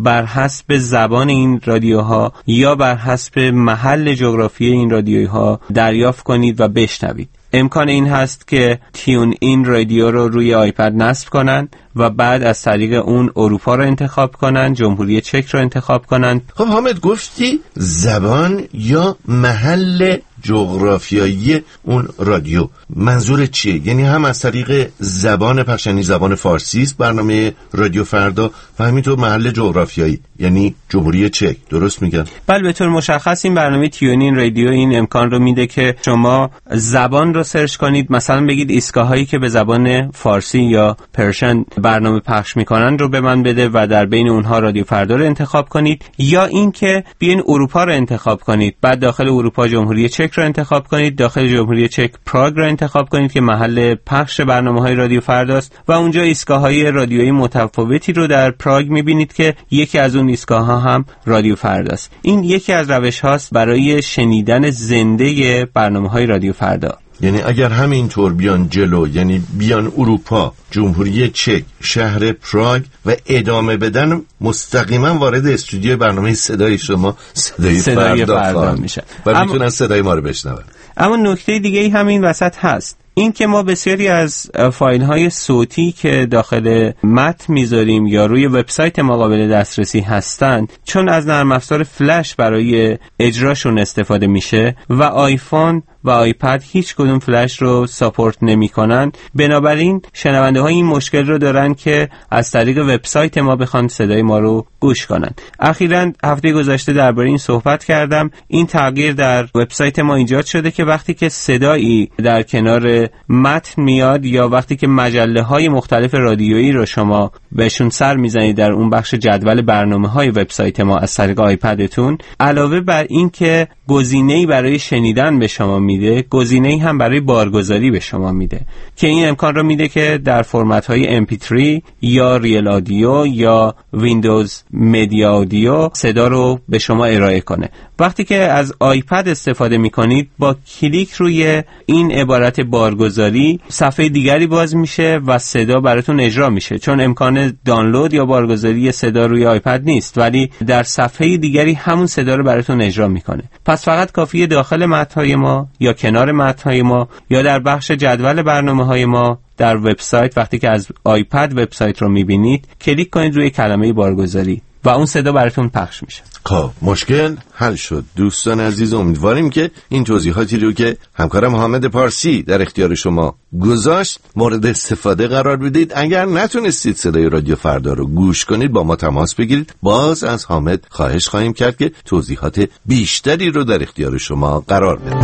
Speaker 21: بر حسب زبان این رادیوها یا بر حسب محل جغرافی این رادیوها دریافت کنید و بشنوید. امکان این هست که تیون این رادیو رو روی آیپد نصب کنن و بعد از طریق اون اروپا رو انتخاب کنن، جمهوری چک رو انتخاب کنن.
Speaker 1: خب حامد گفتی زبان یا محل جغرافیایی اون رادیو، منظور چیه؟ یعنی هم از طریق زبان پخش، یعنی زبان فارسی است برنامه رادیو فردا، و همینطور محل جغرافیایی یعنی جمهوری چک، درست میگم؟
Speaker 21: بله، به طور مشخص این برنامه تیونین رادیو این امکان رو میده که شما زبان رو سرچ کنید، مثلا بگید ایستگاهایی که به زبان فارسی یا پرشن برنامه پخش میکنن رو به من بده و در بین اونها رادیو فردا رو انتخاب کنید، یا اینکه بیاین اروپا رو انتخاب کنید، بعد داخل اروپا جمهوری چک رو انتخاب کنید، داخل جمهوری چک پراگ رو انتخاب کنید که محل پخش برنامه‌های رادیو فرداست و اونجا ایستگاه‌های رادیویی متفاوتی رو در پراگ می‌بینید که یکی از اون ایستگاه‌ها هم رادیو فرداست. این یکی از روش‌هاست برای شنیدن زنده برنامه‌های رادیو فردا.
Speaker 1: یعنی اگر همینطور بیان جلو، یعنی بیان اروپا، جمهوری چک، شهر پراگ و ادامه بدن، مستقیما وارد استودیو برنامه صدای شما صدای,
Speaker 21: صدای
Speaker 1: فردا,
Speaker 21: فردا
Speaker 1: فردا
Speaker 21: میشه
Speaker 1: و میتونن صدای ما رو بشنون.
Speaker 21: اما نکته دیگه ای همین وسط هست، این که ما بسیاری از فایل های صوتی که داخل متن میذاریم یا روی وبسایت ما قابل دسترسی هستند، چون از نرم افزار فلش برای اجراشون استفاده میشه و آیفون و آیپد هیچ کدوم فلش رو ساپورت نمی کنن، بنابراین شنونده ها این مشکل رو دارن که از طریق وبسایت ما بخوان صدای ما رو گوش کنن. اخیراً هفته گذشته درباره این صحبت کردم. این تغییر در وبسایت ما ایجاد شده که وقتی که صدایی در کنار متن میاد یا وقتی که مجله های مختلف رادیویی رو شما بهشون سر میزنید در اون بخش جدول برنامه های وبسایت ما از طریق آیپدتون، علاوه بر این که گزینه‌ای برای شنیدن به شما میده، گزینه‌ای هم برای بارگذاری به شما میده که این امکان رو میده که در فرمت‌های ام پی تری یا ریل آدیو یا ویندوز مدیا آدیو صدا رو به شما ارائه کنه. وقتی که از آیپد استفاده میکنید، با کلیک روی این عبارت بارگذاری صفحه دیگری باز میشه و صدا براتون اجرا میشه، چون امکان دانلود یا بارگذاری صدا روی آیپد نیست، ولی در صفحه دیگری همون صدا رو براتون اجرا میکنه. پس فقط کافیه داخل متن‌های ما یا کنار متن‌های ما یا در بخش جدول برنامه‌های ما در وبسایت، وقتی که از آیپد وبسایت رو میبینید، کلیک کنید روی کلمه بارگذاری و اون صدا براتون پخش میشه.
Speaker 1: خب مشکل حل شد. دوستان عزیز، امیدواریم که این توضیحاتی رو که همکارم حامد پارسی در اختیار شما گذاشت مورد استفاده قرار بدید. اگر نتونستید صدای رادیو فردا رو گوش کنید، با ما تماس بگیرید. باز از حامد خواهش خواهیم کرد که توضیحات بیشتری رو در اختیار شما قرار بده.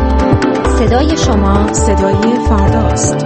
Speaker 17: صدای شما صدای فرداست.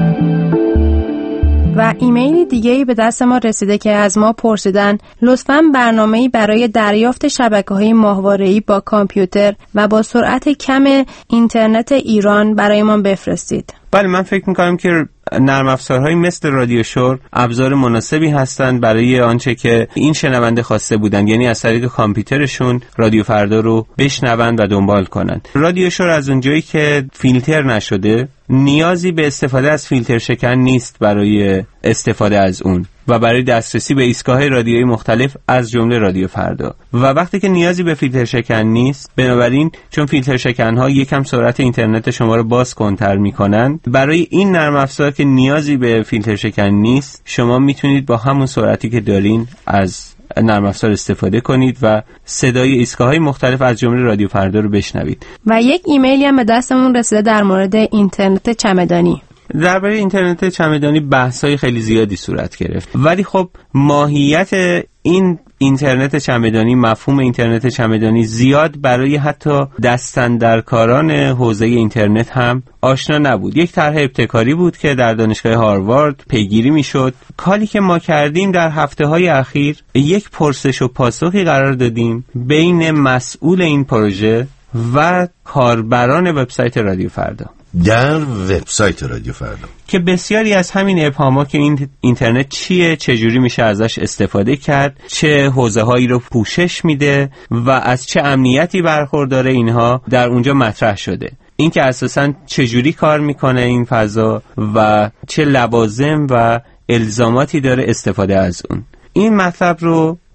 Speaker 20: و ایمیل دیگه‌ای به دست ما رسیده که از ما پرسیدن لطفاً برنامه‌ای برای دریافت شبکه‌های ماهواره‌ای با کامپیوتر و با سرعت کم اینترنت ایران برای ما بفرستید.
Speaker 21: بله، من فکر می‌کنم که نرم افزارهایی مثل رادیو شور ابزار مناسبی هستند برای آنچه که این شنونده خواسته بودند، یعنی از طریق کامپیوترشون رادیو فردا رو بشنوند و دنبال کنند. رادیو شور از اونجایی که فیلتر نشده، نیازی به استفاده از فیلتر شکن نیست برای استفاده از اون و برای دسترسی به ایستگاه‌های رادیویی مختلف از جمله رادیو فردا. و وقتی که نیازی به فیلتر شکن نیست، بنابراین چون فیلتر شکن‌ها یکم سرعت اینترنت شما رو باز کنتر می‌کنن، برای این نرم افزار که نیازی به فیلتر شکن نیست، شما میتونید با همون سرعتی که دارین از نرم افزار استفاده کنید و صدای ایستگاه‌های مختلف از جمله رادیو فردا رو بشنوید.
Speaker 20: و یک ایمیلی هم به دستمون رسیده در مورد اینترنت چمدانی.
Speaker 21: درباره اینترنت چمدانی بحث‌های خیلی زیادی صورت گرفت، ولی خب ماهیت این اینترنت چمدانی، مفهوم اینترنت چمدانی زیاد برای حتی دستاندرکاران حوزه اینترنت هم آشنا نبود. یک طرح ابتکاری بود که در دانشگاه هاروارد پیگیری میشد. کاری که ما کردیم در هفته‌های اخیر، یک پرسش و پاسخی قرار دادیم بین مسئول این پروژه و کاربران وبسایت رادیو فردا
Speaker 1: در وبسایت رادیو فردا،
Speaker 21: که بسیاری از همین ابهامات که این اینترنت چیه، چجوری میشه ازش استفاده کرد، چه حوزه‌هایی رو پوشش میده و از چه امنیتی برخورداره، اینها در اونجا مطرح شده. این که اساساً چجوری کار میکنه این فضا و چه لوازم و الزاماتی داره استفاده از اون. این مطلب رو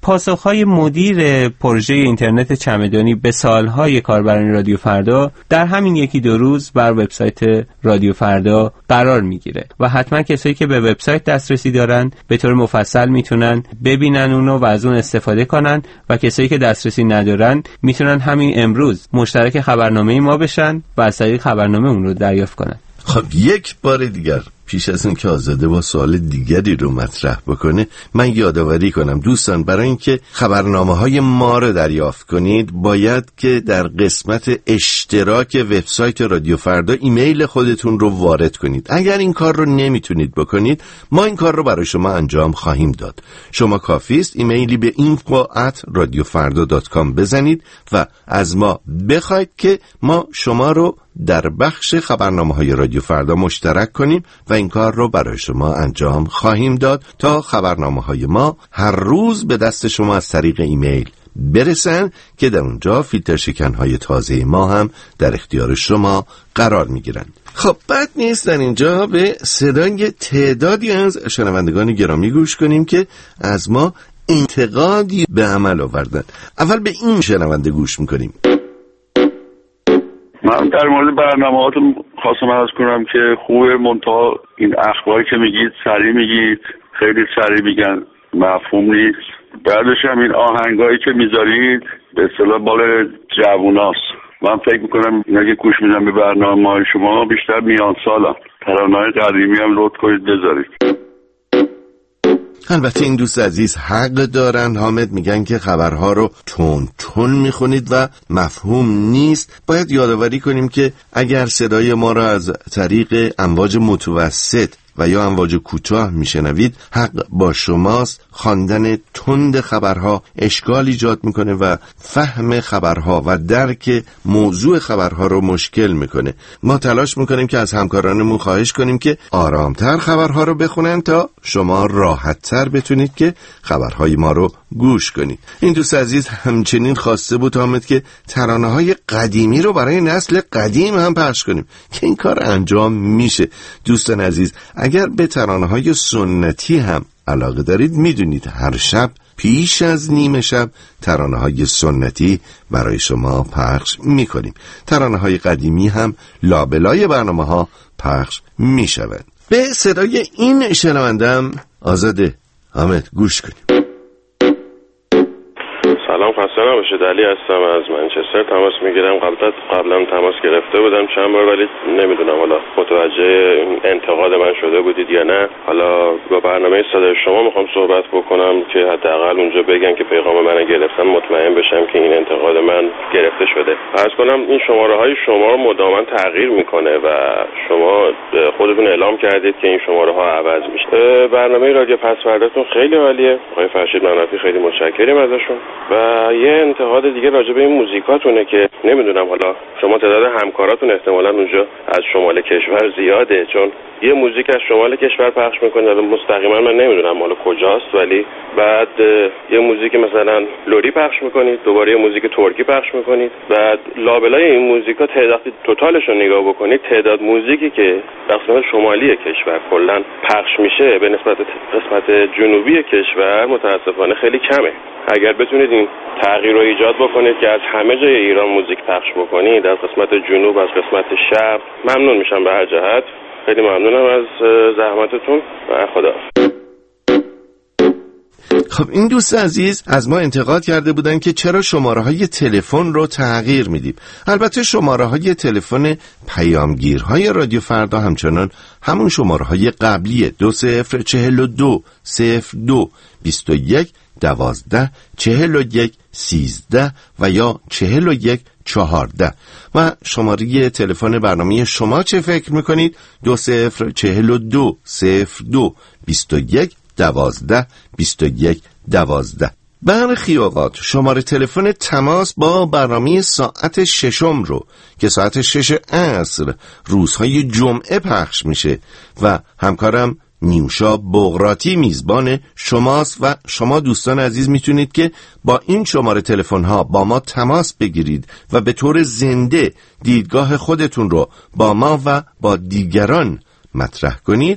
Speaker 21: پاسخهای مدیر پروژه اینترنت چمدانی به سالهای کاربران رادیو فردا در همین یکی دو روز بر وبسایت رادیو فردا قرار میگیره و حتما کسایی که به وبسایت دسترسی دارن به طور مفصل میتونن ببینن اونو و از اون استفاده کنن و کسایی که دسترسی ندارن میتونن همین امروز مشترک خبرنامه ما بشن و از طریق خبرنامه اون رو دریافت کنن.
Speaker 1: خب یک بار دیگر پیش از این که آزاده با سوال دیگری رو مطرح بکنه من یادآوری کنم دوستان، برای اینکه خبرنامه‌های ما رو دریافت کنید باید که در قسمت اشتراک وبسایت رادیو فردا ایمیل خودتون رو وارد کنید. اگر این کار رو نمیتونید بکنید ما این کار رو برای شما انجام خواهیم داد. شما کافی است ایمیلی به info at radiofarda dot com بزنید و از ما بخواید که ما شما رو در بخش خبرنامه‌های رادیو فردا مشترک کنیم و این کار رو برای شما انجام خواهیم داد تا خبرنامه‌های ما هر روز به دست شما از طریق ایمیل برسن که در اونجا فیلتر شکن‌های تازه ما هم در اختیار شما قرار می‌گیرند. خب بد نیست در اینجا به صدای تعدادی از شنوندگان گرامی گوش کنیم که از ما انتقادی به عمل آوردن. اول به این شنونده گوش می‌کنیم.
Speaker 5: من در مورد برنامه‌هاتون خواستم عرض کنم که خوبه، منتها این اخباری که میگید سریع میگید، خیلی سریع میگن، مفهوم نیست. بعدش هم این آهنگایی که میذارید به اصطلاح بال جووناست. من فکر میکنم اینا که گوش میدم به برنامه‌های شما بیشتر میان سالم. ترانه‌های قدیمی هم لطف کنید بذارید.
Speaker 1: البته این دوست عزیز حق دارن. حامد میگن که خبرها رو تون تون میخونید و مفهوم نیست. باید یادآوری کنیم که اگر صدای ما را از طریق امواج متوسط و یا امواج کوتاه میشنوید حق با شماست. خواندن تند خبرها اشکال ایجاد میکنه و فهم خبرها و درک موضوع خبرها رو مشکل میکنه. ما تلاش میکنیم که از همکارانمون خواهش کنیم که آرامتر خبرها رو بخونن تا شما راحتتر بتونید که خبرهای ما رو گوش کنید. این دوست عزیز همچنین خواسته بود حامد که ترانه‌های قدیمی رو برای نسل قدیم هم پخش کنیم که این کار انجام میشه. دوستان عزیز اگر به ترانه‌های سنتی هم علاقه دارید میدونید هر شب پیش از نیمه شب ترانه‌های سنتی برای شما پخش میکنیم. ترانه‌های قدیمی هم لابلای برنامه‌ها پخش میشوند. به صدای این شنوندم آزاده حامد گوش کنیم.
Speaker 6: سلام، خسته نباشید. علی هستم از منچستر تماس میگیرم. قبلا قبلا تماس گرفته بودم چند بار ولی نمیدونم حالا متوجه انتقاد من شده بودید یا نه. حالا با برنامه صدای شما میخوام صحبت بکنم که حداقل اونجا بگن که پیغام من گرفتن، مطمئن بشم که این انتقاد من گرفته شده. عرض کنم این شماره های شما رو مداوما تغییر میکنه و شما خودتون اعلام کردید که این شماره ها عوض میشه. برنامه رادیو پس فرداتون خیلی عالیه. آقای فرشید منافی خیلی متشکریم ازشون. و یه انتقاد دیگه راجع به این موزیکاتونه که نمیدونم حالا شما تعداد همکاراتون احتمالاً اونجا از شمال کشور زیاده، چون یه موزیک از شمال کشور پخش میکنه مستقیما من نمیدونم مال کجاست، ولی بعد یه موزیک مثلا لوری پخش میکنید، دوباره یه موزیک ترکی پخش میکنید، بعد لابلای این موزیکا تعداد توتالش رو نگاه بکنید تعداد موزیکی که قسمت شمالی کشور کلا پخش میشه به نسبت قسمت جنوبی کشور متاسفانه خیلی کمه. اگر بتونید این تغییر رو ایجاد بکنید که از همه جای ایران موزیک پخش بکنید، از قسمت جنوب از قسمت شرق، ممنون میشم به هر جهت. خیلی ممنونم از زحمتتون و خدا.
Speaker 1: خب این دوست عزیز از ما انتقاد کرده بودن که چرا شماره های تلفن رو تغییر میدیم. البته شماره های تلفن پیامگیرهای رادیو فردا همچنان همون شماره های قبلیه. دو صفر چهل و دو صفر دو بیست و یک دوازده چهل و یک سیزده و یا چهل و یک چهارده. و شماره تلفن برنامه شما چه فکر میکنید؟ دو صفر چهل و دو صفر دو بیست و یک دوازده بیست و یک دوازده. برخی اوقات شماره تلفن تماس با برنامه ساعت ششم رو که ساعت شش عصر روزهای جمعه پخش میشه و همکارم نیوشا بغراتی میزبان شماست و شما دوستان عزیز میتونید که با این شماره تلفن ها با ما تماس بگیرید و به طور زنده دیدگاه خودتون رو با ما و با دیگران مطرح کنید.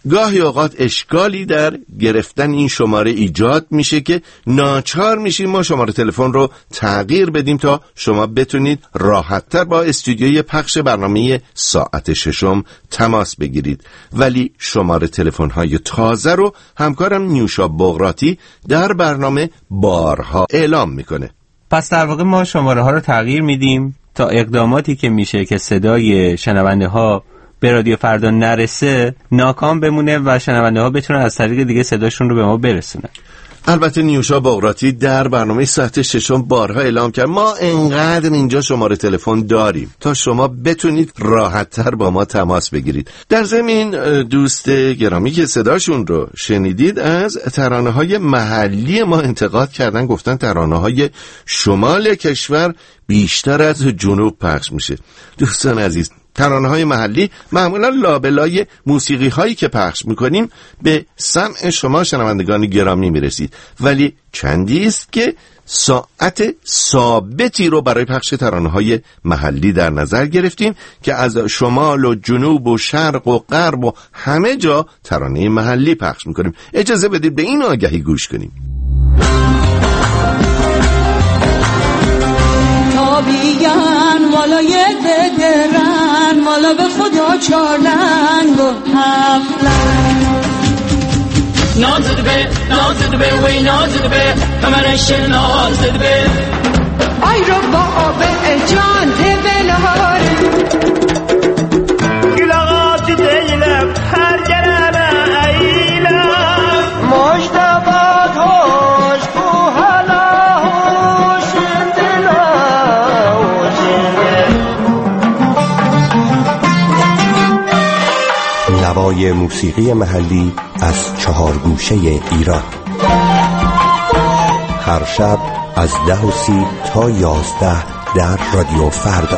Speaker 1: گاهی اوقات اشکالی در گرفتن این شماره ایجاد میشه که ناچار میشیم ما شماره تلفن رو تغییر بدیم تا شما بتونید راحت‌تر با استودیوی پخش برنامه ساعت ششم تماس بگیرید. ولی شماره تلفن‌های تازه رو همکارم نیوشا بغراتی در برنامه بارها اعلام میکنه.
Speaker 21: پس در واقع ما شماره ها رو تغییر میدیم تا اقداماتی که میشه که صدای شنونده ها به رادیو فردا نرسه ناکام بمونه و شنونده ها بتونن از طریق دیگه صداشون رو به ما برسونن.
Speaker 1: البته نیوشا بغراتی در برنامه ساعت ششم بارها اعلام کرد ما انقدر اینجا شماره تلفن داریم تا شما بتونید راحت‌تر با ما تماس بگیرید. در ضمن دوست گرامی که صداشون رو شنیدید از ترانه‌های محلی ما انتقاد کردن، گفتن ترانه‌های شمال کشور بیشتر از جنوب پخش میشه. دوستان عزیز، ترانه‌های محلی معمولا لابلای موسیقی هایی که پخش میکنیم به سمع شما شنوندگان گرامی میرسید، ولی چندی است که ساعت ثابتی رو برای پخش ترانه‌های محلی در نظر گرفتیم که از شمال و جنوب و شرق و غرب و همه جا ترانه محلی پخش میکنیم. اجازه بدید به این آگهی گوش کنیم.
Speaker 7: بیان والا یه درن والا به خدا چارلنگ و هفلنگ نازد به نازد به وی نازد به کمرش نازد به آی رو با آب جان تبلهار گلاغات دیلم هر گرانه ایلم مشتبات هاش بو
Speaker 8: نوای موسیقی محلی از چهار گوشه ایران، هر شب از ده و سی تا یازده در رادیو فردا.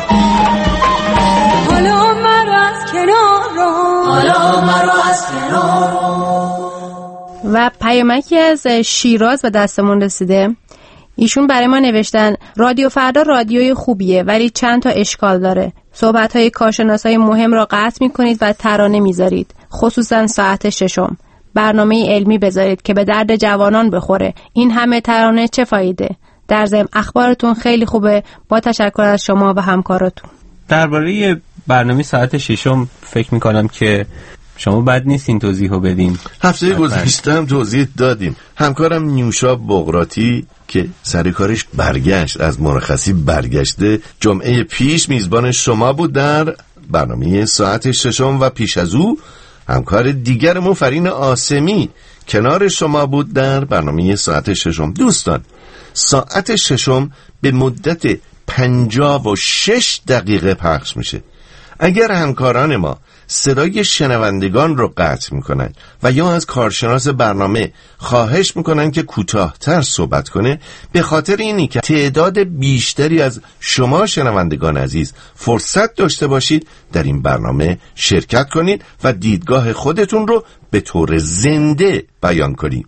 Speaker 7: حالا مرا از کنار رو حالا مرا از کنار رو.
Speaker 20: و پیامکی از شیراز به دستمون رسیده. ایشون برای ما نوشتن رادیو فردا رادیوی خوبیه ولی چند تا اشکال داره. صحبت‌های کارشناسای مهم را قطع می‌کنید و ترانه می‌ذارید، خصوصا ساعت ششم. برنامه علمی بذارید که به درد جوانان بخوره. این همه ترانه چه فایده؟ در ضمن اخبارتون خیلی خوبه. با تشکر از شما و همکاراتون.
Speaker 21: درباره برنامه ساعت ششم فکر می‌کنم که شما بد نیستین توضیحو بدین.
Speaker 1: هفته گذشته هم توضیح دادیم. همکارم نیوشا بغراتی که سر کارش برگشت، از مرخصی برگشته، جمعه پیش میزبان شما بود در برنامه ساعت ششم و پیش از او همکار دیگرمون فرین آسمی کنار شما بود در برنامه ساعت ششم. دوستان، ساعت ششم به مدت پنجاه و شش دقیقه پخش میشه. اگر همکاران ما صدای شنوندگان رو قطع میکنن و یا از کارشناس برنامه خواهش میکنن که کوتاه‌تر صحبت کنه، به خاطر اینی که تعداد بیشتری از شما شنوندگان عزیز فرصت داشته باشید در این برنامه شرکت کنید و دیدگاه خودتون رو به طور زنده بیان کنید.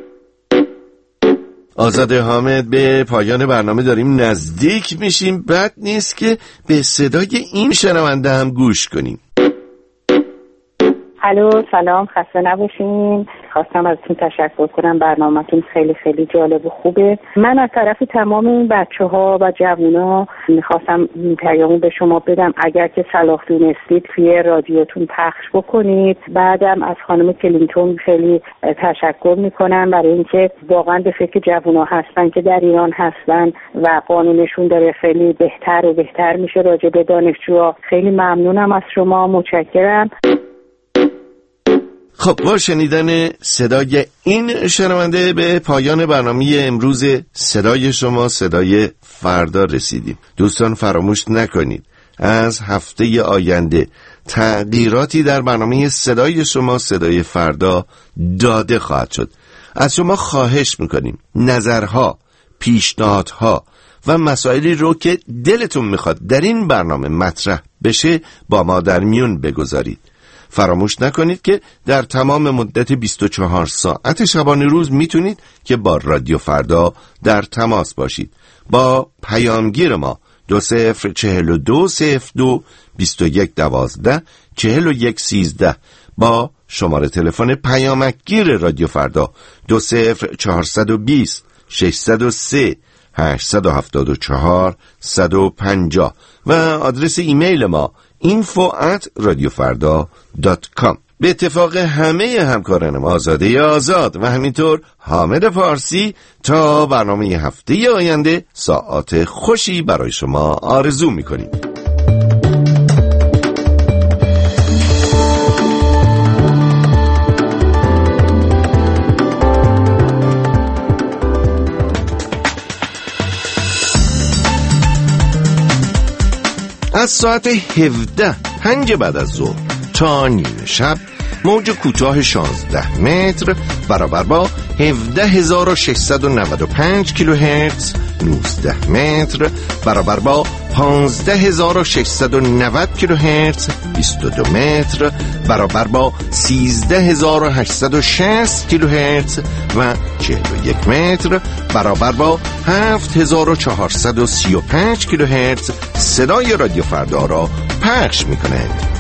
Speaker 1: آزاده حامد، به پایان برنامه داریم نزدیک میشیم. بد نیست که به صدای این شنونده هم گوش کنیم.
Speaker 23: الو، سلام، خسته نباشین. خواستم ازتون تشکر کنم، برنامه‌تون خیلی خیلی جالب و خوبه. من از طرف تمام این بچه‌ها و جوونا می‌خواستم این پیامو به شما بدم، اگر که صلاح دونستید توی رادیوتون پخش بکنید. بعدم از خانم کلینتون خیلی تشکر می‌کنم برای اینکه واقعا به فکر جوونا هستن که در ایران هستن و قانونشون داره خیلی بهتر و بهتر میشه راجع به دانشجوها. خیلی ممنونم از شما، متشکرم.
Speaker 1: خب، با شنیدن صدای این شنونده به پایان برنامه امروز صدای شما صدای فردا رسیدیم. دوستان، فراموش نکنید از هفته آینده تغییراتی در برنامه صدای شما صدای فردا داده خواهد شد. از شما خواهش میکنیم نظرها، پیشنهادها و مسائلی رو که دلتون میخواد در این برنامه مطرح بشه با ما در میون بگذارید. فراموش نکنید که در تمام مدت بیست و چهار ساعت شبانه روز میتونید که با رادیو فردا در تماس باشید. با پیامگیر ما دو صفر چهل و دو صفر دو بیست و یک دوازده چهل و یک سیزده با شماره تلفن پیامکگیر رادیو فردا دو صفر چهارصد و بیست ششصد و سه هشتصد و هفتاد و چهار صد و پنجاه و آدرس ایمیل ما اینفو ات رادیو فردا دات کام. به اتفاق همه همکاران ما آزاده آزاد و همینطور حامد فارسی تا برنامه هفته آینده ساعات خوشی برای شما آرزو می‌کنیم. از ساعت هفده پنج بعد از ظهر تا نیمه شب موج کوتاه شانزده متر برابر با هفده هزار و ششصد و نود و پنج کیلوهرتز، نوزده متر برابر با پانزده هزار و ششصد و نود کیلوهرتز، بیست و دو متر برابر با سیزده هزار و هشتصد و شصت کیلوهرتز و چهل و یک متر برابر با هفت هزار و چهارصد و سی و پنج کیلوهرتز صدای رادیو فردا را پخش می‌کند.